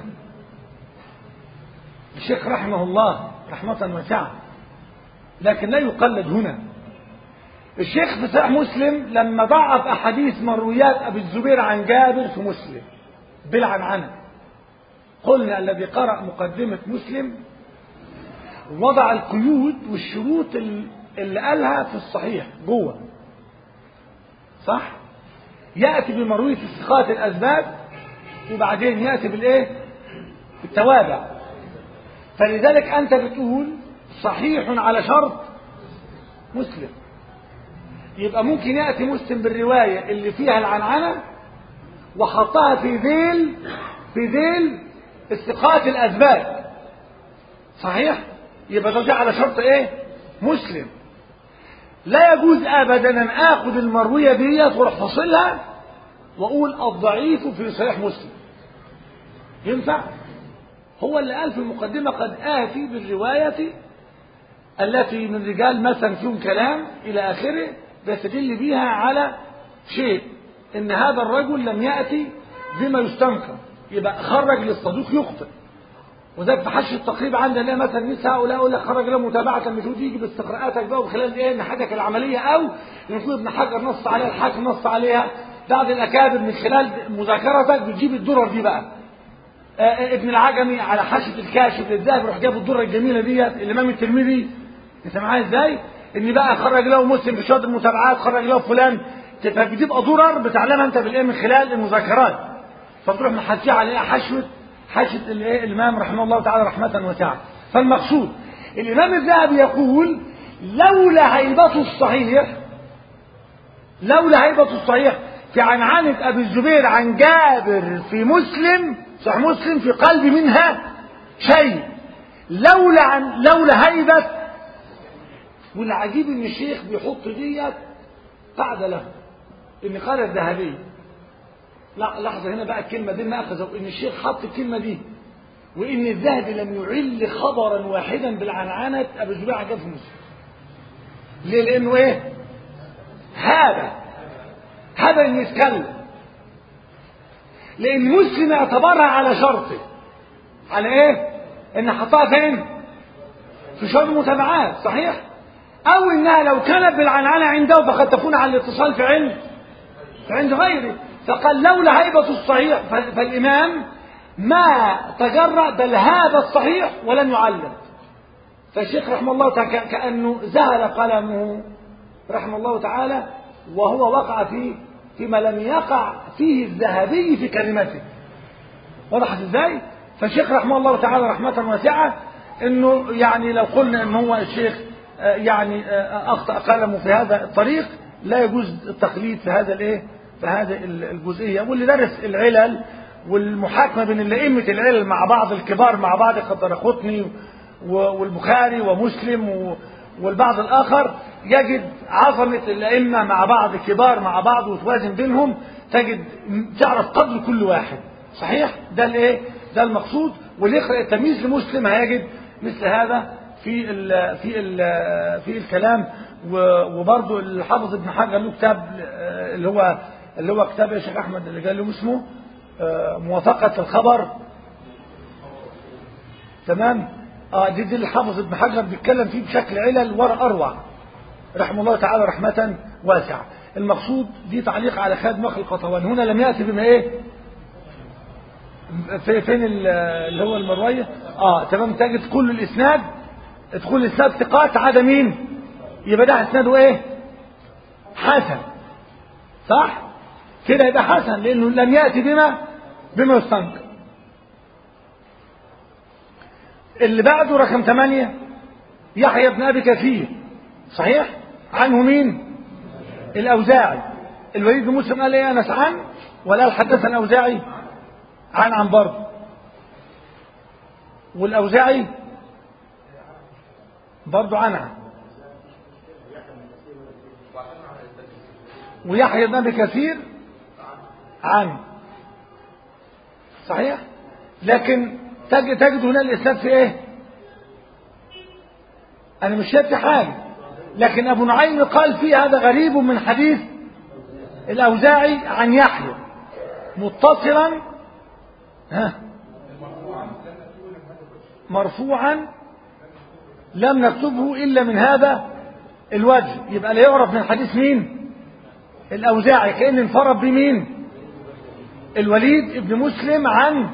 الشيخ رحمه الله رحمة واسعة، لكن لا يقلد هنا. الشيخ في صحيح مسلم لما ضعف أحاديث مرويات أبي الزبير عن جابر في مسلم بالعنعنة، قلنا الذي قرأ مقدمة مسلم وضع القيود والشروط اللي قالها في الصحيح جوه، صح؟ يأتي بمروية الثقات الأسباب وبعدين يأتي بالإيه؟ بالتوابع. فلذلك أنت بتقول صحيح على شرط مسلم، يبقى ممكن يأتي مسلم بالرواية اللي فيها العنعنة وحطها في ذيل في ذيل الثقات الأسباب، صحيح؟ يبقى ده على شرط إيه؟ مسلم. لا يجوز أبدا أن آخذ المروية ديت وأروح فاصلها وأقول الضعيف في صحيح مسلم. ينفع؟ هو اللي قال في المقدمة قد آتي بالرواية التي من رجال مثلا فيهم كلام إلى آخره بيستدل بيها على شيء إن هذا الرجل لم يأتي بما يستنكر، يبقى خرج للصدوق يخطئ. وذلك في حش التقريب عندنا مثلا مثل هؤلاء يقول لك خرج له متابعة، مش تيجي باستقراءاتك بقى وخلال ايه نحاجك العملية، أو يكون ابن حجر نص عليها الحاكم نص عليها بعض الأكابر من خلال مذاكرتك بتجيب الدرر دي بقى. آه ابن العجمي على حاشة الكاشف للذهب يروح جاب الدرة الجميلة ديت. الإمام الترمذي انت معايا ازاي؟ ان بقى خرج له مسلم بشهادة المتابعات، خرج له فلان، فبتبقى درر بتعلمها انت بالايه من خلال المذاكرات، فتروح محشيها عليها حشوة حاشة الايه الامام رحمه الله تعالى رحمة واسعة. فالمقصود الامام الذهبي يقول لولا هيبته الصحيح لولا هيبته الصحيح في عنعنة ابي الزبير عن جابر في مسلم صحيح مسلم في قلب منها شيء، لولا عن لولا هيبة. والعجيب ان الشيخ بيحط ديت قاعدة له ان قال الذهبي. لا لحظة هنا بقى الكلمة دي مأخذة، ان الشيخ حط الكلمة دي وان الذهبي لم يعل خبرا واحدا بالعنعنة ابو الزبير عن جابر في مسلم. ليه؟ لانه ايه؟ هذا هذا ان يتكلم، لان مسلم اعتبرها على شرطه. على ايه؟ ان حطها فين؟ في شرط المتابعات صحيح؟ او انها لو كانت بالعنعنة عنده فقد تكون على الاتصال في علم في عند غيره. فقال لولا هيبة الصحيح فالامام ما تجرأ بل هذا الصحيح ولم يعلم. فالشيخ رحمه الله تعالى كأنه زهل قلمه رحمه الله تعالى وهو وقع فيه فيما لم يقع فيه الذهبي في كلمته. وضحت ازاي؟ فالشيخ رحمه الله تعالى رحمة واسعة انه يعني لو قلنا ان هو الشيخ يعني اخطأ قلمه في هذا الطريق لا يجوز التقليد في هذا الايه في هذه الجزئية. واللي درس العلل والمحاكمة بين الائمة العلل مع بعض الكبار مع بعض كالدرقطني والبخاري ومسلم والبعض الآخر يجد عظمة الأئمة مع بعض كبار مع بعض وتوازن بينهم تجد تعرف قدر كل واحد صحيح. ده الايه ده المقصود. واللي يقرأ التمييز لمسلم هيجد مثل هذا في ال في ال في الكلام. وبرضه الحافظ ابن حجر له كتاب اللي هو اللي هو كتاب يا شيخ احمد اللي قال له اسمه موافقة الخبر تمام. اه دي, دي الحافظ ابن حجر بيتكلم فيه بشكل علل ورا اروع رحمه الله تعالى رحمة واسعة. المقصود دي تعليق على خالد مخ القطواني. هنا لم يأتي بما ايه في فين اللي هو المروية اه تمام. تجد كل الاسناد ادخل الاسناد ثقات عدا مين؟ يبقى ده اسناده ايه؟ حسن صح كده يبقى حسن لانه لم يأتي بما بما يستنكر. اللي بعده رقم ثمانية يحيى بن ابي كثير صحيح عنه مين؟ الاوزاعي. الوليد بن مسلم قال ايه انس عن ولا حدثنا الاوزاعي عن عن برضه. والاوزاعي برضه عنها. ويحيى بن ابي كثير عن صحيح. لكن تجد تجد هنا الاسناد في ايه؟ انا مش شايف حاجه لكن ابو نعيم قال فيه هذا غريب من حديث الاوزاعي عن يحيى متصلا ها مرفوعا لم نكتبه الا من هذا الوجه. يبقى لا يعرف من حديث مين؟ الاوزاعي كأن انفرد بمين؟ الوليد ابن مسلم عن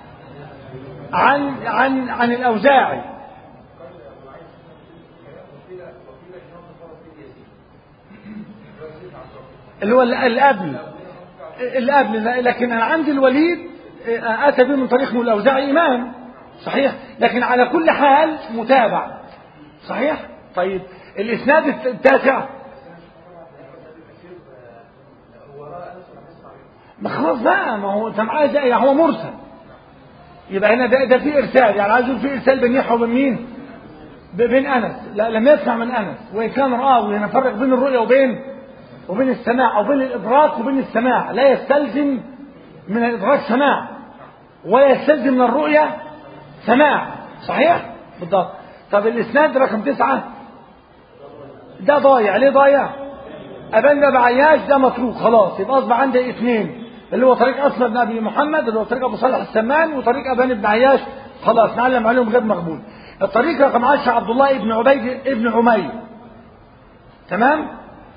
عن عن عن الاوزاعي. اللي هو القبل القبل لكن انا عندي الوليد اتى به من طريق الاوزاعي امام صحيح. لكن على كل حال متابع صحيح. طيب الاسناد التاسع ما خلاص بقى ما هو انت معايا ده هو مرسل. يبقى هنا ده ده في ارسال يعني عايز يقول في ارسال بين يحيى وبين مين؟ بين انس. لا لم يسمع من انس وان كان راوي نفرق بين الرؤيا وبين وبين السماع او بين الادراك وبين السماع. لا يستلزم من الادراك سماع ولا يستلزم من الرؤيا سماع صحيح بالضبط. طب الاسناد رقم تسعة ده ضايع. ليه ضايع؟ ابان بن عياش ده متروك خلاص، يبقى اصبح عندي اثنين اللي هو طريق اسلم بن ابي محمد اللي هو طريق ابو صالح السمان وطريق ابان بن عياش، خلاص نعلم عليهم غير مقبول. الطريق رقم عشرة عبد الله ابن عبيد ابن عمير. تمام.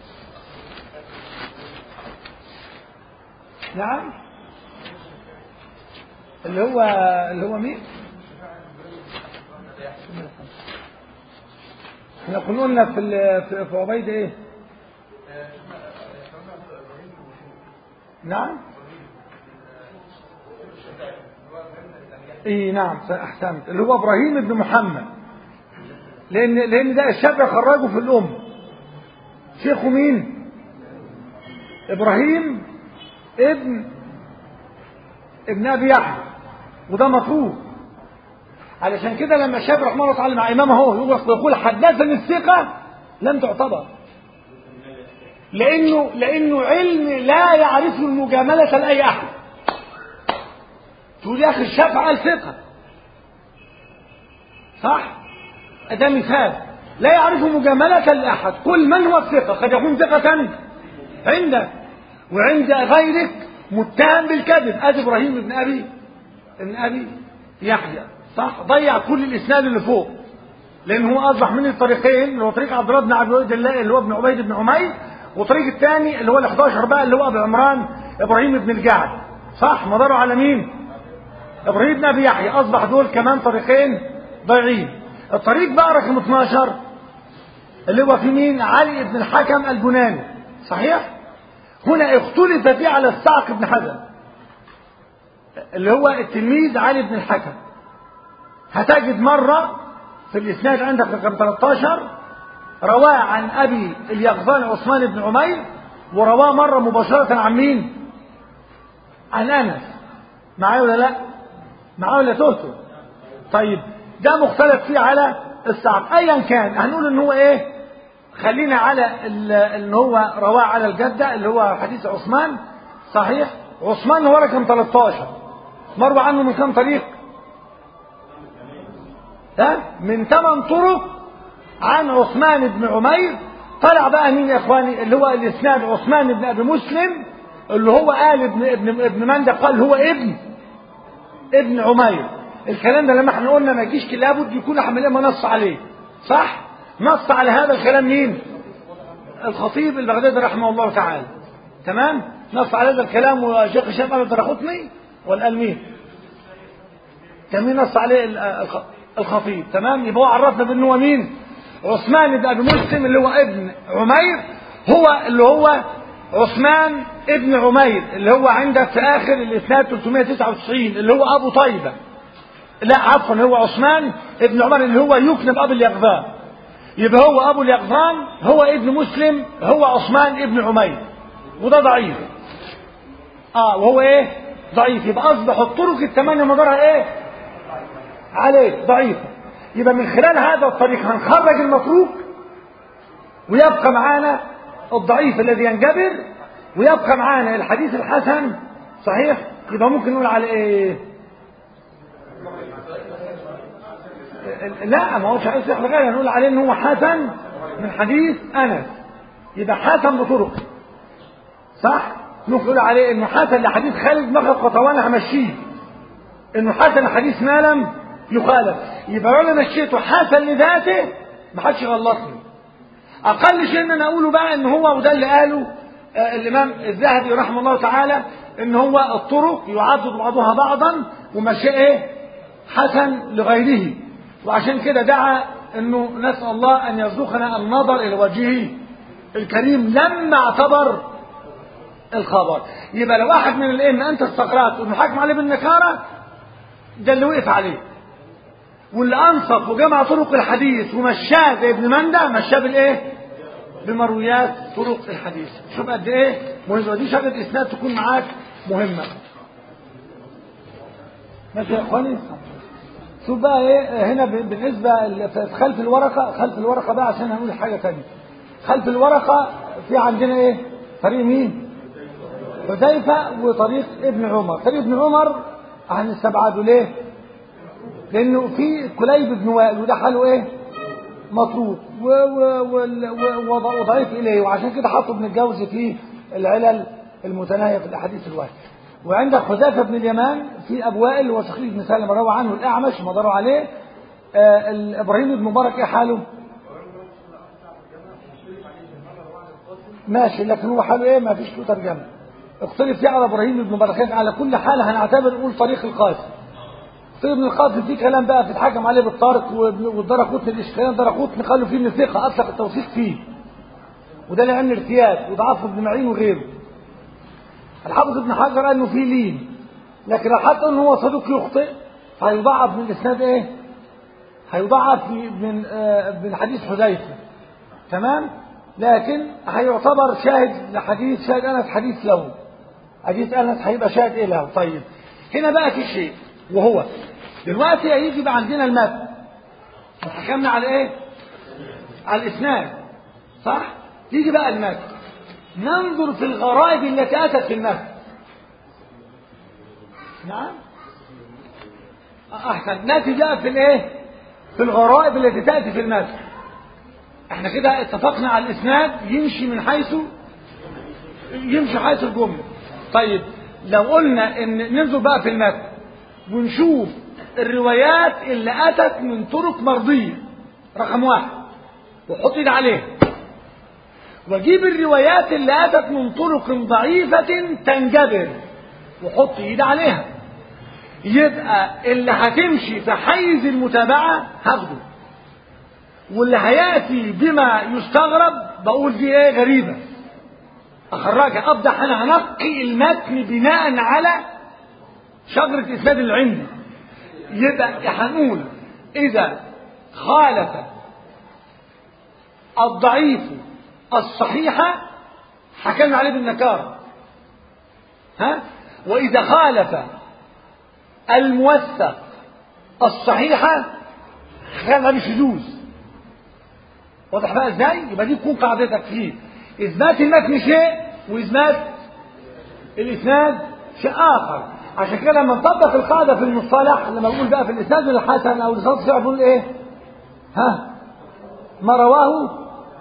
نعم اللي هو اللي هو مين؟ احنا كنا قلنا في في في عبيد ايه؟ نعم ايه نعم احسنت، اللي هو ابراهيم ابن محمد، لان لان ده الشافعي خرجه في الام. شيخه مين؟ ابراهيم ابن ابن ابي يحيى، وده مطروح. علشان كده لما الشافعي رحمه الله تعالى مع امامه هو يقول حدثني الثقه لم تعتبر، لانه لانه علم لا يعرف المجامله لاي احد. تقول يا اخي الشافعي قال ثقه صح، ده مثال لا يعرف مجامله لاحد. قل من هو الثقه، قد يكون ثقه عندك وعند غيرك متهم بالكذب. ادي ابراهيم ابن ابي ابن ابي يحيى صح، ضيع كل الاسناد اللي فوق، لان هو اصبح من الطريقين اللي هو طريق عبد الله بن عبد الله اللي هو ابن عبيد بن عمير، وطريق الثاني اللي هو ال11 بقى اللي هو ابو عمران ابراهيم بن الجعد صح. مداره على مين؟ ابراهيم بن ابي يحيى. اصبح دول كمان طريقين ضايعين. الطريق بقى رقم اثناشر اللي هو في مين؟ علي بن الحكم البناني صحيح. هنا اختلف فيه على الصعق بن حزم اللي هو التلميذ علي بن الحكم. هتجد مرة في الإسناد عندك رقم ثلاثة عشر رواه عن أبي اليقظان عثمان بن عمير، ورواه مرة مباشرة عن مين؟ عن أنس. معايا ولا لا؟ معايا ولا تهته؟ طيب ده مختلف فيه على الصعق. أيا كان هنقول إن هو إيه؟ خلينا على ان هو رواه على الجدة اللي هو حديث عثمان صحيح. عثمان هو رقم ثلاثة عشر، مروى عنه من كم طريق؟ ها؟ من ثمان طرق عن عثمان بن عمير. طلع بقى مين يا اخواني؟ اللي هو الاسناد عثمان بن ابي مسلم اللي هو قال ابن ابن ابن من ده قال هو ابن ابن عمير. الكلام ده لما احنا قلنا ما يجيش لابد يكون حمليه ما نص عليه صح. نص على هذا الكلام مين؟ الخطيب البغدادي رحمه الله تعالى. تمام. نص على هذا الكلام وشيخ الشيخ أبي الدرقطني والقال مين؟ كان نص عليه الخطيب. تمام. يبقى هو عرفنا بأنه هو مين؟ عثمان بن أبي مسلم اللي هو ابن عمير، هو اللي هو عثمان ابن عمير اللي هو عندك في آخر الإسناد ثلاثمائة وتسعة وتسعين اللي هو أبو طيبة. لا عفوا هو عثمان ابن عمر اللي هو يكنب أبو اليقظان. يبقى هو ابو اليقظان هو ابن مسلم هو عثمان ابن عمير، وده ضعيف. اه وهو ايه؟ ضعيف. يبقى اصبح الطرق الثمانيه مدارها ايه؟ عليه ضعيفه. يبقى من خلال هذا الطريق هنخرج المتروك ويبقى معانا الضعيف الذي ينجبر، ويبقى معانا الحديث الحسن صحيح. يبقى ممكن نقول على ايه؟ لا ما هوش حديث غير نقول عليه ان هو حسن من حديث انس. يبقى حسن بطرق صح. نقول عليه انه حسن لحديث خالد مخ القطوان همشيه انه حسن لحديث ما لم يخالف. يبقى لو انا مشيته حسن لذاته ما حدش يغلطني. اقل شيء ان انا اقوله بقى ان هو وده اللي قاله آه الامام الذهبي رحمه الله تعالى ان هو الطرق يعدد بعضها بعضا ومشي ايه؟ حسن لغيره. وعشان كده دعا انه نسأل الله ان يرزقنا النظر الى وجهه الكريم لما اعتبر الخبر. يبقى لو واحد من الائمه انت استقرأت انه حكم عليه بالنكاره ده اللي وقف عليه، واللي انصف وجمع طرق الحديث ومشاه زي ابن منده مشاه بالايه؟ بمرويات طرق الحديث. شوف قد ايه مهمه دي. شغله اسناد تكون معاك مهمه. ماشي يا اخواني. شوف بقى ايه هنا بالنسبه خلف الورقه. خلف الورقه بقى عشان هنقول حاجه ثانيه. خلف الورقه في عندنا ايه؟ طريق مين؟ حذيفه وطريق ابن عمر. طريق ابن عمر هنستبعده ليه؟ لانه في كليب بن وائل وده حاله ايه مطروق وضعيف اليه، وعشان كده حطوا ابن الجوزي في العلل المتناهيه في الاحاديث الواحده. وعندك حذيفه بن اليمان في ابو وائل وشقيق بن سالم روى عنه الاعمش مداروا عليه. آه ابراهيم بن مبارك ايه حاله؟ ماشي، لكن هو حاله ايه؟ ما فيش له ترجمه. اختلف فيه على ابراهيم بن مبارك. على كل حال هنعتبر نقول طريق القاسم. طيب ابن القاسم فيه كلام بقى في الحكم عليه بالطارق والدرقوتني الاشكالان درقوتني قالوا فيه من ثقه اطلق التوثيق فيه، وده لعن ارتياب وضعف ابن معين وغيره. الحافظ ابن حجر قال انه فيه لين، لكن لو حتى انه هو صدوق يخطئ فهيضعف من الاسناد ايه؟ هيضعف من آه من حديث حذيفه، تمام؟ لكن هيعتبر شاهد لحديث شاهد انس حديث له، حديث انس هيبقى شاهد ايه له. طيب هنا بقى في شيء، وهو دلوقتي هيجي بقى عندنا المتن وحكمنا على ايه؟ على الاسناد، صح؟ يجي بقى المتن ننظر في الغرائب التي اتت في المتن. نعم احسن، ناتي بقى في الايه؟ في الغرائب التي تاتي في المتن. احنا كده اتفقنا على الاسناد يمشي من حيث يمشي حيث الجمله. طيب لو قلنا ان ننظر بقى في المتن ونشوف الروايات اللي اتت من طرق مرضيه رقم واحد وحط ايد عليها، واجيب الروايات اللي اتت من طرق ضعيفه تنجبر وحط ايد عليها، يبقى اللي هتمشي في حيز المتابعه هاخده، واللي هياتي بما يستغرب بقول دي ايه غريبه اخرجها. ابدا انا هنقي المتن بناء على شجره اسناد اللي عندي. يبقى هنقول اذا خالف الضعيف الصحيحه حكمنا عليه بالنكاره، ها، واذا خالف الموثق الصحيحه حكمنا بالشذوذ. واضح بقى ازاي؟ يبقى دي تكون قاعدتك فيه، اثبات المتن شيء واثبات الاسناد شيء اخر. عشان كده لما نطبق القاعده في المصطلح لما بقول بقى في الاسناد الحسن او الاسناد الصحيح بقول ايه؟ ها ما رواه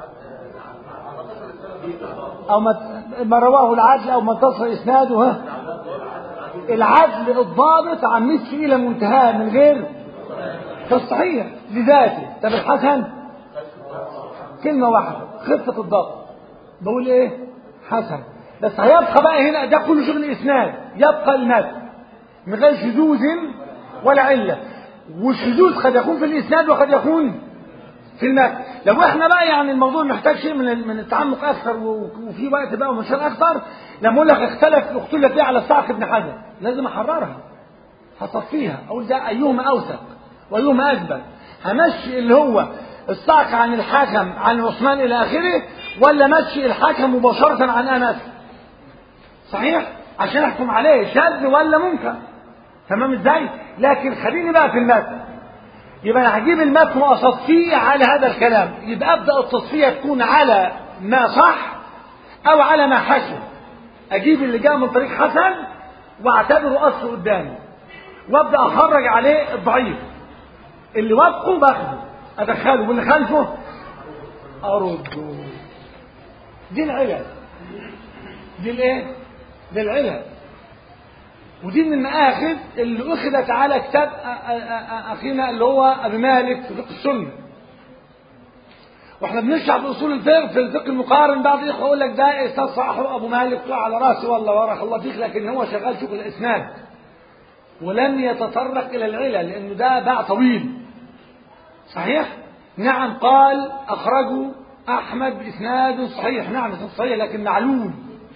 او ما رواه العدل او ما اتصل اسناده، ها العدل الضابط عن نصف الى منتهى من غير كالصحيح لذاته. طب الحسن كلمه واحده خفه الضبط بقول ايه؟ حسن. بس هيبقى بقى هنا ده كله شغل اسناد، يبقى المتن من غير شذوذ ولا عله، والشذوذ قد يكون في الاسناد وقد يكون في المتن. لو احنا بقى يعني الموضوع محتاج شيء من من التعمق اكثر وفي وقت بقى ومشان اكثر، لما اقول لك اختلف اختلف فيه على الصعق ابن حجر لازم احررها هصفيها اقول ده ايهما اوثق وايهما اثبت، همشي اللي هو الصعق عن الحاكم عن عثمان الى اخره ولا مشي الحاكم مباشره عن انس، صحيح؟ عشان احكم عليه شاذ ولا منكر، تمام ازاي؟ لكن خليني بقى في المتن. يبقى انا هجيب المتن واصفيه على هذا الكلام، يبقى ابدا التصفيه تكون على ما صح او على ما حسن. اجيب اللي جاء من طريق حسن واعتبره اصل قدامي وابدا اخرج عليه الضعيف، اللي وافقه باخده ادخله واللي خلفه ارده. دي العلل، دي الايه؟ دي العلل، ودي من المآخذ اللي اخذت على كتاب اخينا اللي هو ابي مالك في فقه السنه. واحنا بنشرح في اصول الفقه في الفقه المقارن بعض الاخوه يقول لك ده استاذ صاحبه ابو مالك طلع على راسي والله بارك الله فيك، لكن هو شغال شغل الاسناد ولم يتطرق الى العلل لانه ده باع طويل، صحيح؟ نعم قال اخرجوا احمد باسناد صحيح، نعم اسناد صحيح لكن معلول.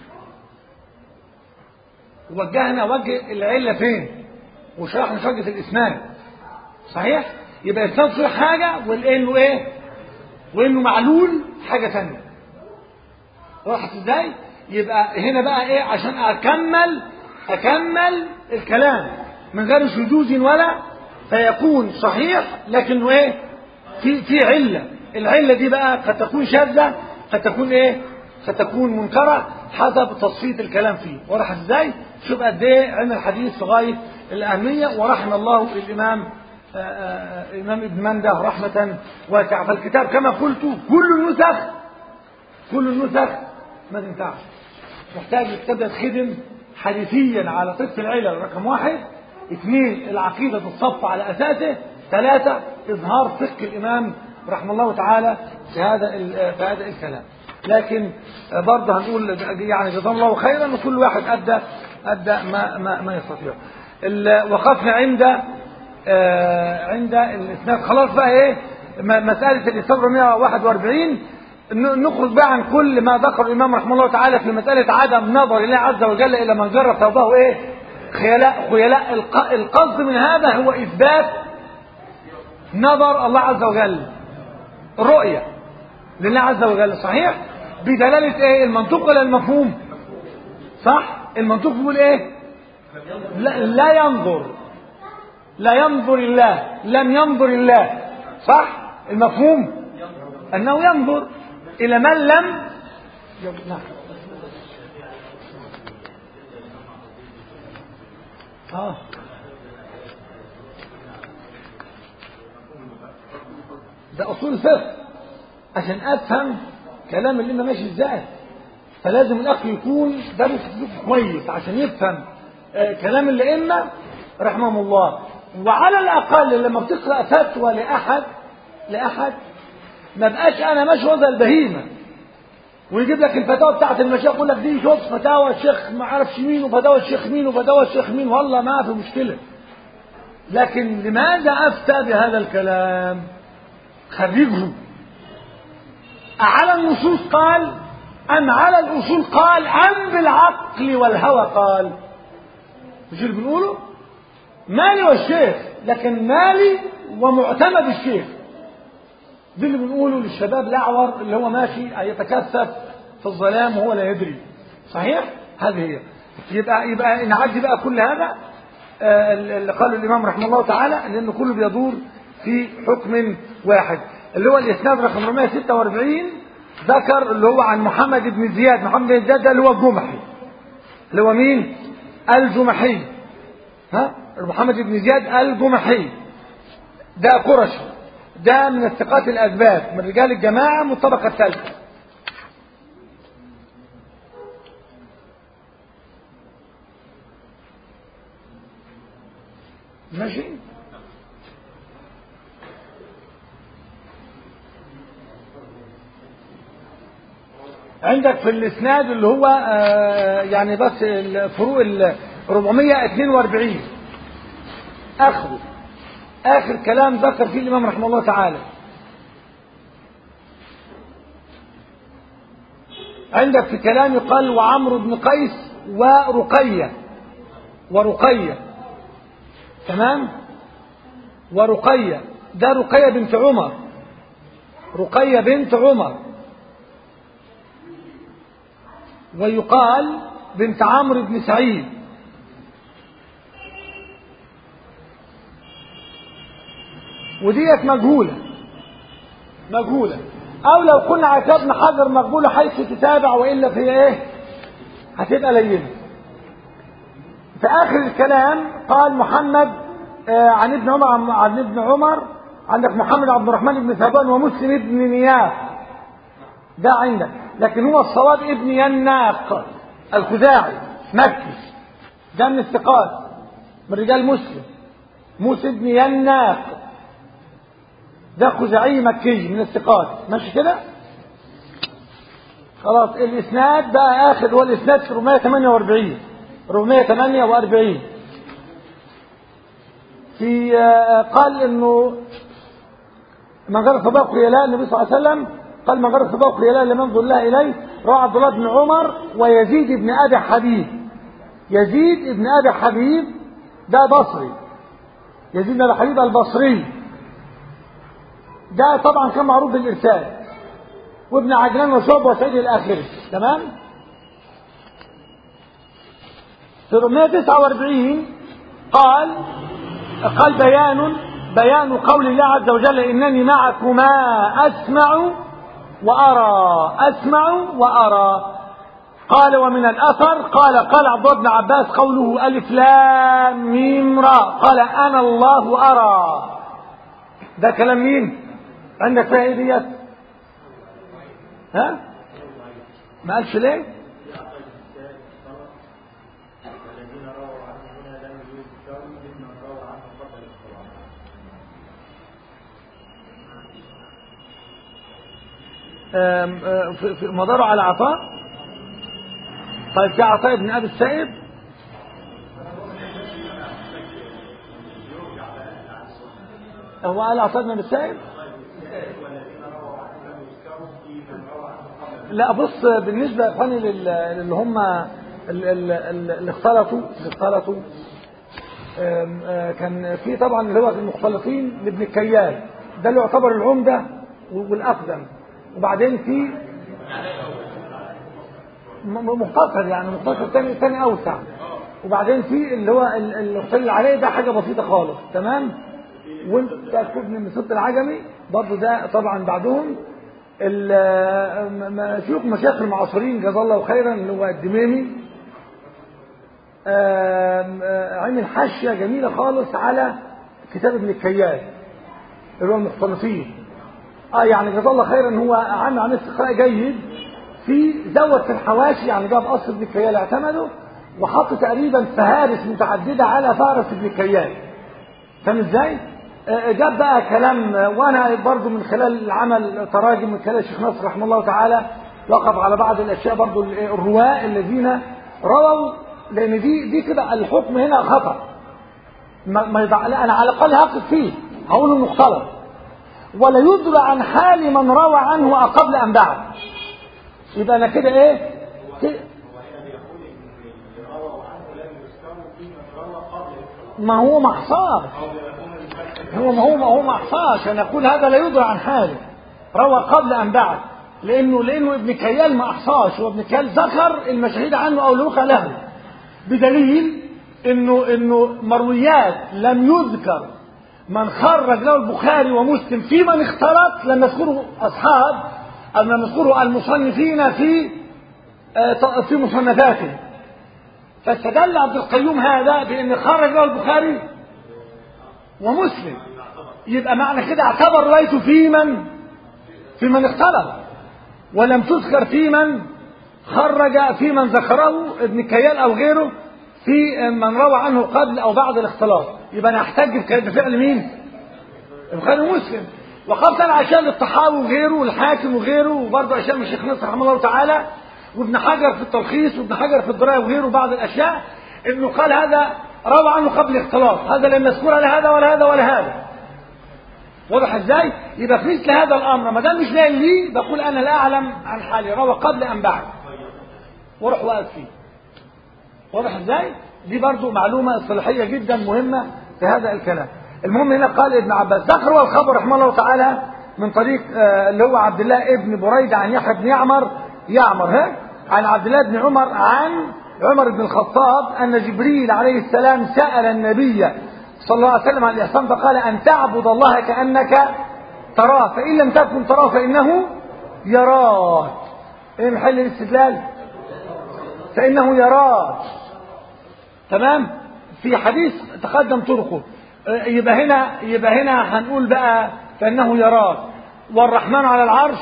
وجهنا وجه العله فين وشرحنا شجره الاسناد، صحيح؟ يبقى اسناد صحيح حاجه وانه ايه؟ وانه معلول حاجه ثانيه. واضح ازاي؟ يبقى هنا بقى ايه؟ عشان اكمل اكمل الكلام من غير شذوذ ولا فيكون صحيح لكنه ايه؟ في في عله، العله دي بقى قد تكون شاذه قد تكون ايه؟ قد تكون منكره حسب تصفيه الكلام فيه. واضح ازاي؟ شوف قد ايه علم الحديث في غايه الاهميه، ورحم الله الامام إمام ابن منده رحمة واسعة. فالكتاب كما قلت كل النسخ كل النسخ ما تنفعش، محتاج الكتاب يتخدم حديثيا على طب العلل رقم واحد، اثنين العقيدة تتصف على أساسه، ثلاثة إظهار فقه الإمام رحمه الله تعالى في هذا في هذا الكلام. لكن برضه هنقول يعني جزاه الله خيرا وكل واحد أدى أدى ما ما ما يستطيع. وقفنا عند آه عند الإسناد. خلاص بقى إيه مسألة الإسناد مئة وواحد وأربعين. نخرج بقى عن كل ما ذكر الإمام رحمه الله تعالى في مسألة عدم نظر الله عز وجل إلى من جر ثوبه إيه خيلاء خيلاء. القصد من هذا هو إثبات نظر الله عز وجل، الرؤية لله عز وجل، صحيح؟ بدلالة إيه؟ المنطق ولا المفهوم؟ صح؟ المنطق بيقول إيه؟ لا, لا ينظر لا ينظر الله، لم ينظر الله، صح؟ المفهوم أنه ينظر إلى من لم نعم. آه. ده أصول الفقه عشان أفهم كلام اللي ما ماشي إزاي، فلازم الأخ يكون دارس فقه كويس عشان يفهم آه كلام الأئمة رحمهم الله. وعلى الأقل لما بتقرأ فتوى لأحد لأحد ما بقاش أنا ماشي وضع البهيمة ويجيب لك الفتاوى بتاعت المشايخ يقول لك دي شوف فتاوى الشيخ ما عرفش مين وفتاوى الشيخ مين وفتاوى الشيخ مين، والله ما في مشكلة. لكن لماذا أفتى بهذا الكلام؟ خرجه على النصوص قال أم على الأصول قال أم بالعقل والهوى قال؟ مش اللي بنقوله مالي والشيخ، لكن مالي ومعتمد الشيخ. دي اللي بنقوله للشباب الأعور اللي هو ماشي يتكثف في الظلام وهو لا يدري، صحيح؟ هذه هي. يبقى يبقى نعدي بقى كل هذا اللي قاله الإمام رحمه الله تعالى لأنه كله بيدور في حكم واحد اللي هو الإسناد رقم أربعمائة وستة وأربعين. ذكر اللي هو عن محمد بن زياد. محمد بن زياد ده اللي هو الجمحي، اللي هو مين؟ الجمحي. ها محمد بن زياد الجمحي ده قرشي، ده من الثقات الأثبات من رجال الجماعة من الطبقة الثالثة. ماشي. عندك في الاسناد اللي هو آه يعني بس الفروق ال أربعمائة واثنين وأربعين اخره اخر كلام ذكر فيه الامام رحمه الله تعالى. عندك في كلام قال وعمرو بن قيس ورقية ورقية تمام. ورقية ده رقية بنت عمر، رقية بنت عمر، ويقال بنت عمرو بن سعيد. وديت مجهولة مجهولة أو لو كنا عتبنا حجر مقبولة حيث تتابع وإلا في إيه هتبقى لينة. في آخر الكلام قال محمد آه عن ابن عمر عن ابن عمر عندك محمد عبد الرحمن بن ثوبان ومسلم ابن نياف ده عندك، لكن هو الصواب ابن يناق الخزاعي مكي، ده من الثقات من رجال مسلم. موسى ابن يناق ده خزاعي مكي من الثقات، ماشي كده. خلاص الاسناد بقى اخر هو الاسناد أربعمائة وثمانية وأربعين أربعمائة وثمانية وأربعين في قال انه من غير سباق خيلاء النبي صلى الله عليه وسلم قال من غير سباق خيلاء لمن ظل الله اليه روى عبد الله بن عمر ويزيد بن ابي حبيب. يزيد بن ابي حبيب ده بصري، يزيد بن ابي حبيب البصري ده طبعا كان معروف بالارسال، وابن عجلان وشعب وسعيد الاخري تمام. في أربعمائة وتسعة وأربعين قال قال بيان بيان قول الله عز وجل إنني معكما أسمع وأرى أسمع وأرى. قال ومن الأثر قال قال عبد الله بن عباس قوله ألف لام ميم را قال أنا الله أرى ده كلام مين؟ عندك فيها ايه ديت؟ ها؟ ما قالش ليه؟ في في مداره على عطاء. طيب في عطاء بن ابي السائب. هو قال عطاء بن ابي السائب؟ لا بص، بالنسبه يا اخواني اللي هم اللي اختلطوا اللي اختلطوا كان في طبعا اللي هو المختلطين لابن الكيال، ده اللي يعتبر العمده والاقدم. وبعدين في مختصر، يعني مختصر تاني تاني اوسع. وبعدين في اللي هو المختلط عليه ده حاجه بسيطه خالص، تمام. وانت تاخد من ست العجمي برضه ده طبعا بعدهم شيوخ مشايخ المعاصرين جزاه الله خيرا اللي هو الدميمي عمل حاشيه جميله خالص على كتاب ابن الكيال اللي هو المختلطين. اه يعني جزاه الله خيرا، هو عامل عن استقراء جيد في زود في الحواشي، يعني جاب اصل ابن الكيال اعتمده وحط تقريبا فهارس متعدده على فهرس ابن الكيال. فاهم ازاي؟ جاب بقى كلام، وانا برضو من خلال العمل تراجم من خلال الشيخ نصر رحمه الله تعالى وقف على بعض الاشياء برضو الرواة الذين رووا، لان دي دي كده الحكم هنا خطأ. ما ما يضع... لا انا على الاقل هقف فيه هقول المختلط، ولا يدرى عن حال من روى عنه قبل ام بعد. يبقى انا كده ايه؟ كده ما هو محصار، هو ما هو ما هو محصار عشان نقول هذا لا يدرى عن حاله روى قبل ام بعد، لانه لانه ابن كيال ما احصاش، وابن كيال ذكر المشهود عنه او لوقى له، بدليل انه انه مرويات لم يذكر من خرج له البخاري ومسلم في من اختلط لم يذكره اصحاب او لم يذكره المصنفين في في مصنفاتهم. فاستدل عبد القيوم هذا بان خرج له البخاري ومسلم، يبقى معنى كده اعتبر روايته في من في من اختلط، ولم تذكر في من خرج في من ذكره ابن كيال او غيره في من روى عنه قبل او بعد الاختلاط. يبقى انا احتج بفعل مين؟ البخاري ومسلم. وقبل عشان الطحاوي وغيره والحاكم وغيره، وبرضه عشان الشيخ نصر رحمه الله تعالى وابن حجر في التلخيص وابن حجر في الدرايه وغيره بعض الاشياء، انه قال هذا روى عنه قبل الاختلاط، هذا لم يذكر لا هذا ولا هذا ولا هذا. واضح ازاي؟ يبقى في مثل هذا الامر ما دام مش لاقي لي بقول انا لا اعلم عن حالي روى قبل ام بعد واروح واقف فيه. واضح ازاي؟ دي برضو معلومه اصطلاحيه جدا مهمه في هذا الكلام. المهم هنا قال ابن عباس ذكر هو الخبر رحمه الله تعالى من طريق آه اللي هو عبد الله ابن بريده عن يحيى بن يعمر يعمر ها عن عبد الله بن عمر عن عمر بن الخطاب ان جبريل عليه السلام سال النبي صلى الله عليه وسلم عن الاحسان فقال ان تعبد الله كانك تراه فان لم تكن تراه فانه يراك. ايه محل الاستدلال؟ فانه يراك. تمام. في حديث تقدم طرقه، يبقى هنا يبقى هنا هنقول بقى فانه يراك. والرحمن على العرش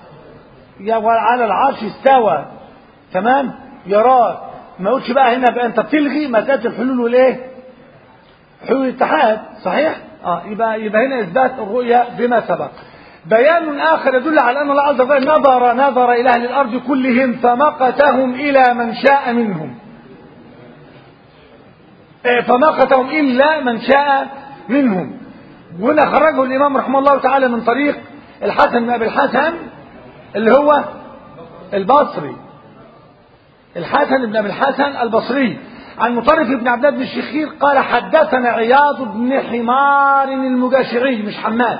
على العرش استوى. تمام. يراك. ما قلتش بقى هنا بقى انت بتلغي مساله الحلول والايه؟ حلول الاتحاد. صحيح؟ اه يبقى يبقى هنا اثبات الرؤيه بما سبق. بيان اخر يدل على ان الله عز وجل نظر نظر الى اهل الارض كلهم فمقتهم الى من شاء منهم. فمقتهم الا من شاء منهم. وهنا خرجه الامام رحمه الله تعالى من طريق الحسن بن ابي الحسن اللي هو البصري، الحسن بن ابي الحسن البصري عن مطرف بن عبد الله بن الشخير قال حدثنا عياض بن حمار المجاشعي مش حماد.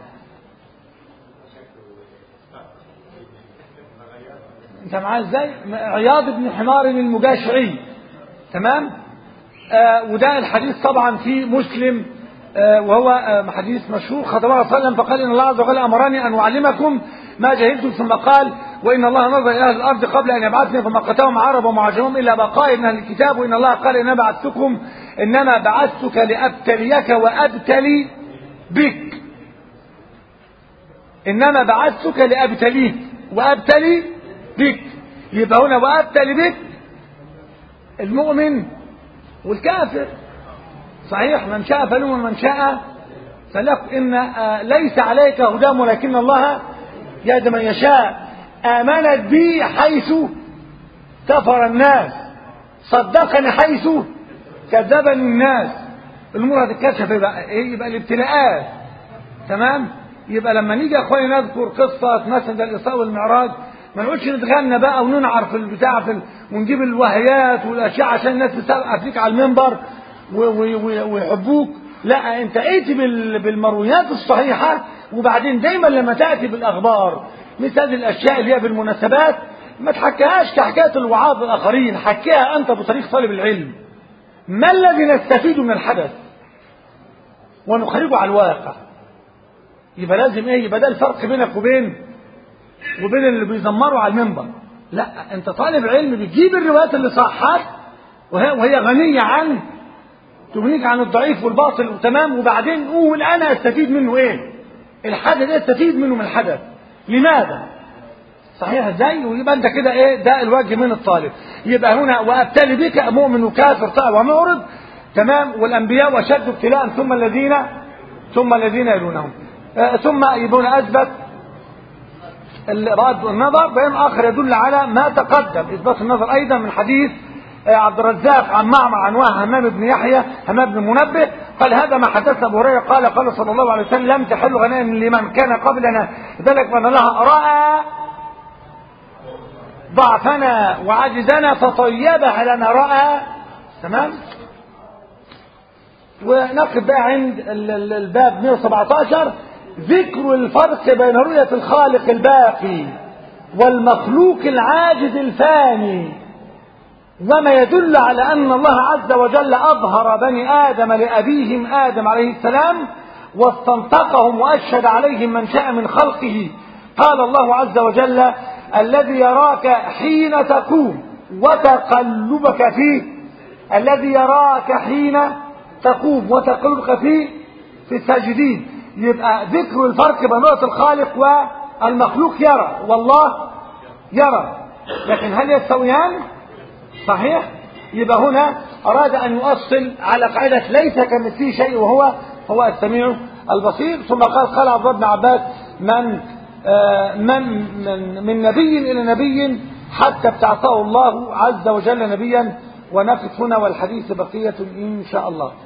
انت معاه ازاي؟ عياض بن حمار المجاشعي. تمام. آه وده الحديث طبعا في مسلم آه وهو آه حديث مشهور خطب الله صلى الله عليه وسلم فقال ان الله عز وجل امرني ان اعلمكم ما جهلتم ثم قال وان الله نظر الى اهل الارض قبل ان يبعثني فمقتهم عرب ومعجمهم الا بقايا من اهل الكتاب وان الله قال انما بعثتكم انما بعثتك لابتليك وابتلي بك. إنما بعثتك لأبتليك وأبتلي بك. يبقى هنا وأبتلي بك المؤمن والكافر. صحيح، من شاء فليؤمن ومن شاء فليكفر. إن ليس عليك هداهم ولكن الله يهدي من يشاء. آمنت بي حيث كفر الناس، صدقني حيث كذبني الناس. الأمور هتتكشف. يبقى إيه؟ يبقى الابتلاءات. تمام. يبقى لما نيجي يا اخواني نذكر قصه مثلا الاسراء والمعراج، ما نقولش نتغنى بقى وننعر في البتاع في ال... ونجيب الوهيات والاشياء عشان الناس تسقف فيك على المنبر و... و... و... ويحبوك. لا، انت ائتي بال... بالمرويات الصحيحه. وبعدين دايما لما تاتي بالاخبار مثل هذه الاشياء اللي هي بالمناسبات ما تحكيهاش كحكايه الوعاظ الاخرين، حكيها انت بطريق طالب العلم. ما الذي نستفيد من الحدث ونخرجه على الواقع؟ يبقى لازم ايه؟ يبقى ده الفرق بينك وبين وبين اللي بيزمروا على المنبر. لا، انت طالب علم بتجيب الروايات اللي صحت وهي, وهي غنيه عن تغنيك عن الضعيف والباطل وتمام. وبعدين قول انا استفيد منه ايه؟ الحدث ده استفيد منه من الحدث لماذا؟ صحيح ازاي؟ ويبقى انت كده ايه؟ ده الوجه من الطالب. يبقى هنا وابتلي بك مؤمن وكافر طائع ومعرض. تمام. والانبياء واشد ابتلاء ثم الذين ثم الذين يلونهم. آه ثم يبون اثبت رد النظر. بيان اخر يدل على ما تقدم اثبات النظر ايضا من حديث آه عبد الرزاق عن معمر عن وهب همام بن يحيى همام بن منبه قال هذا ما حدثنا ابو هريره قال قال صلى الله عليه وسلم لم تحل غنائم لمن كان قبلنا ذلك من الله راى ضعفنا وعجزنا فطيبها لنا راى. تمام. ونقف بقى عند الباب مئة وسبعة عشر ذكر الفرق بين رؤية الخالق الباقي والمخلوق العاجز الفاني، وما يدل على أن الله عز وجل أظهر بني آدم لأبيهم آدم عليه السلام واستنطقهم وأشهد عليهم من شاء من خلقه. قال الله عز وجل الذي يراك حين تقوم وتقلبك فيه الذي يراك حين تقوم وتقلبك فيه في الساجدين. يبقى ذكر الفرق بين رؤية الخالق والمخلوق يرى والله يرى، لكن هل يستويان؟ صحيح. يبقى هنا أراد أن يؤصل على قاعدة ليس كمثله شيء وهو هو السميع البصير. ثم قال قال عبد الله بن عباس من آه من, من من نبي إلى نبي حتى ابتعثه الله عز وجل نبيا. ونقف هنا والحديث بقية إن شاء الله.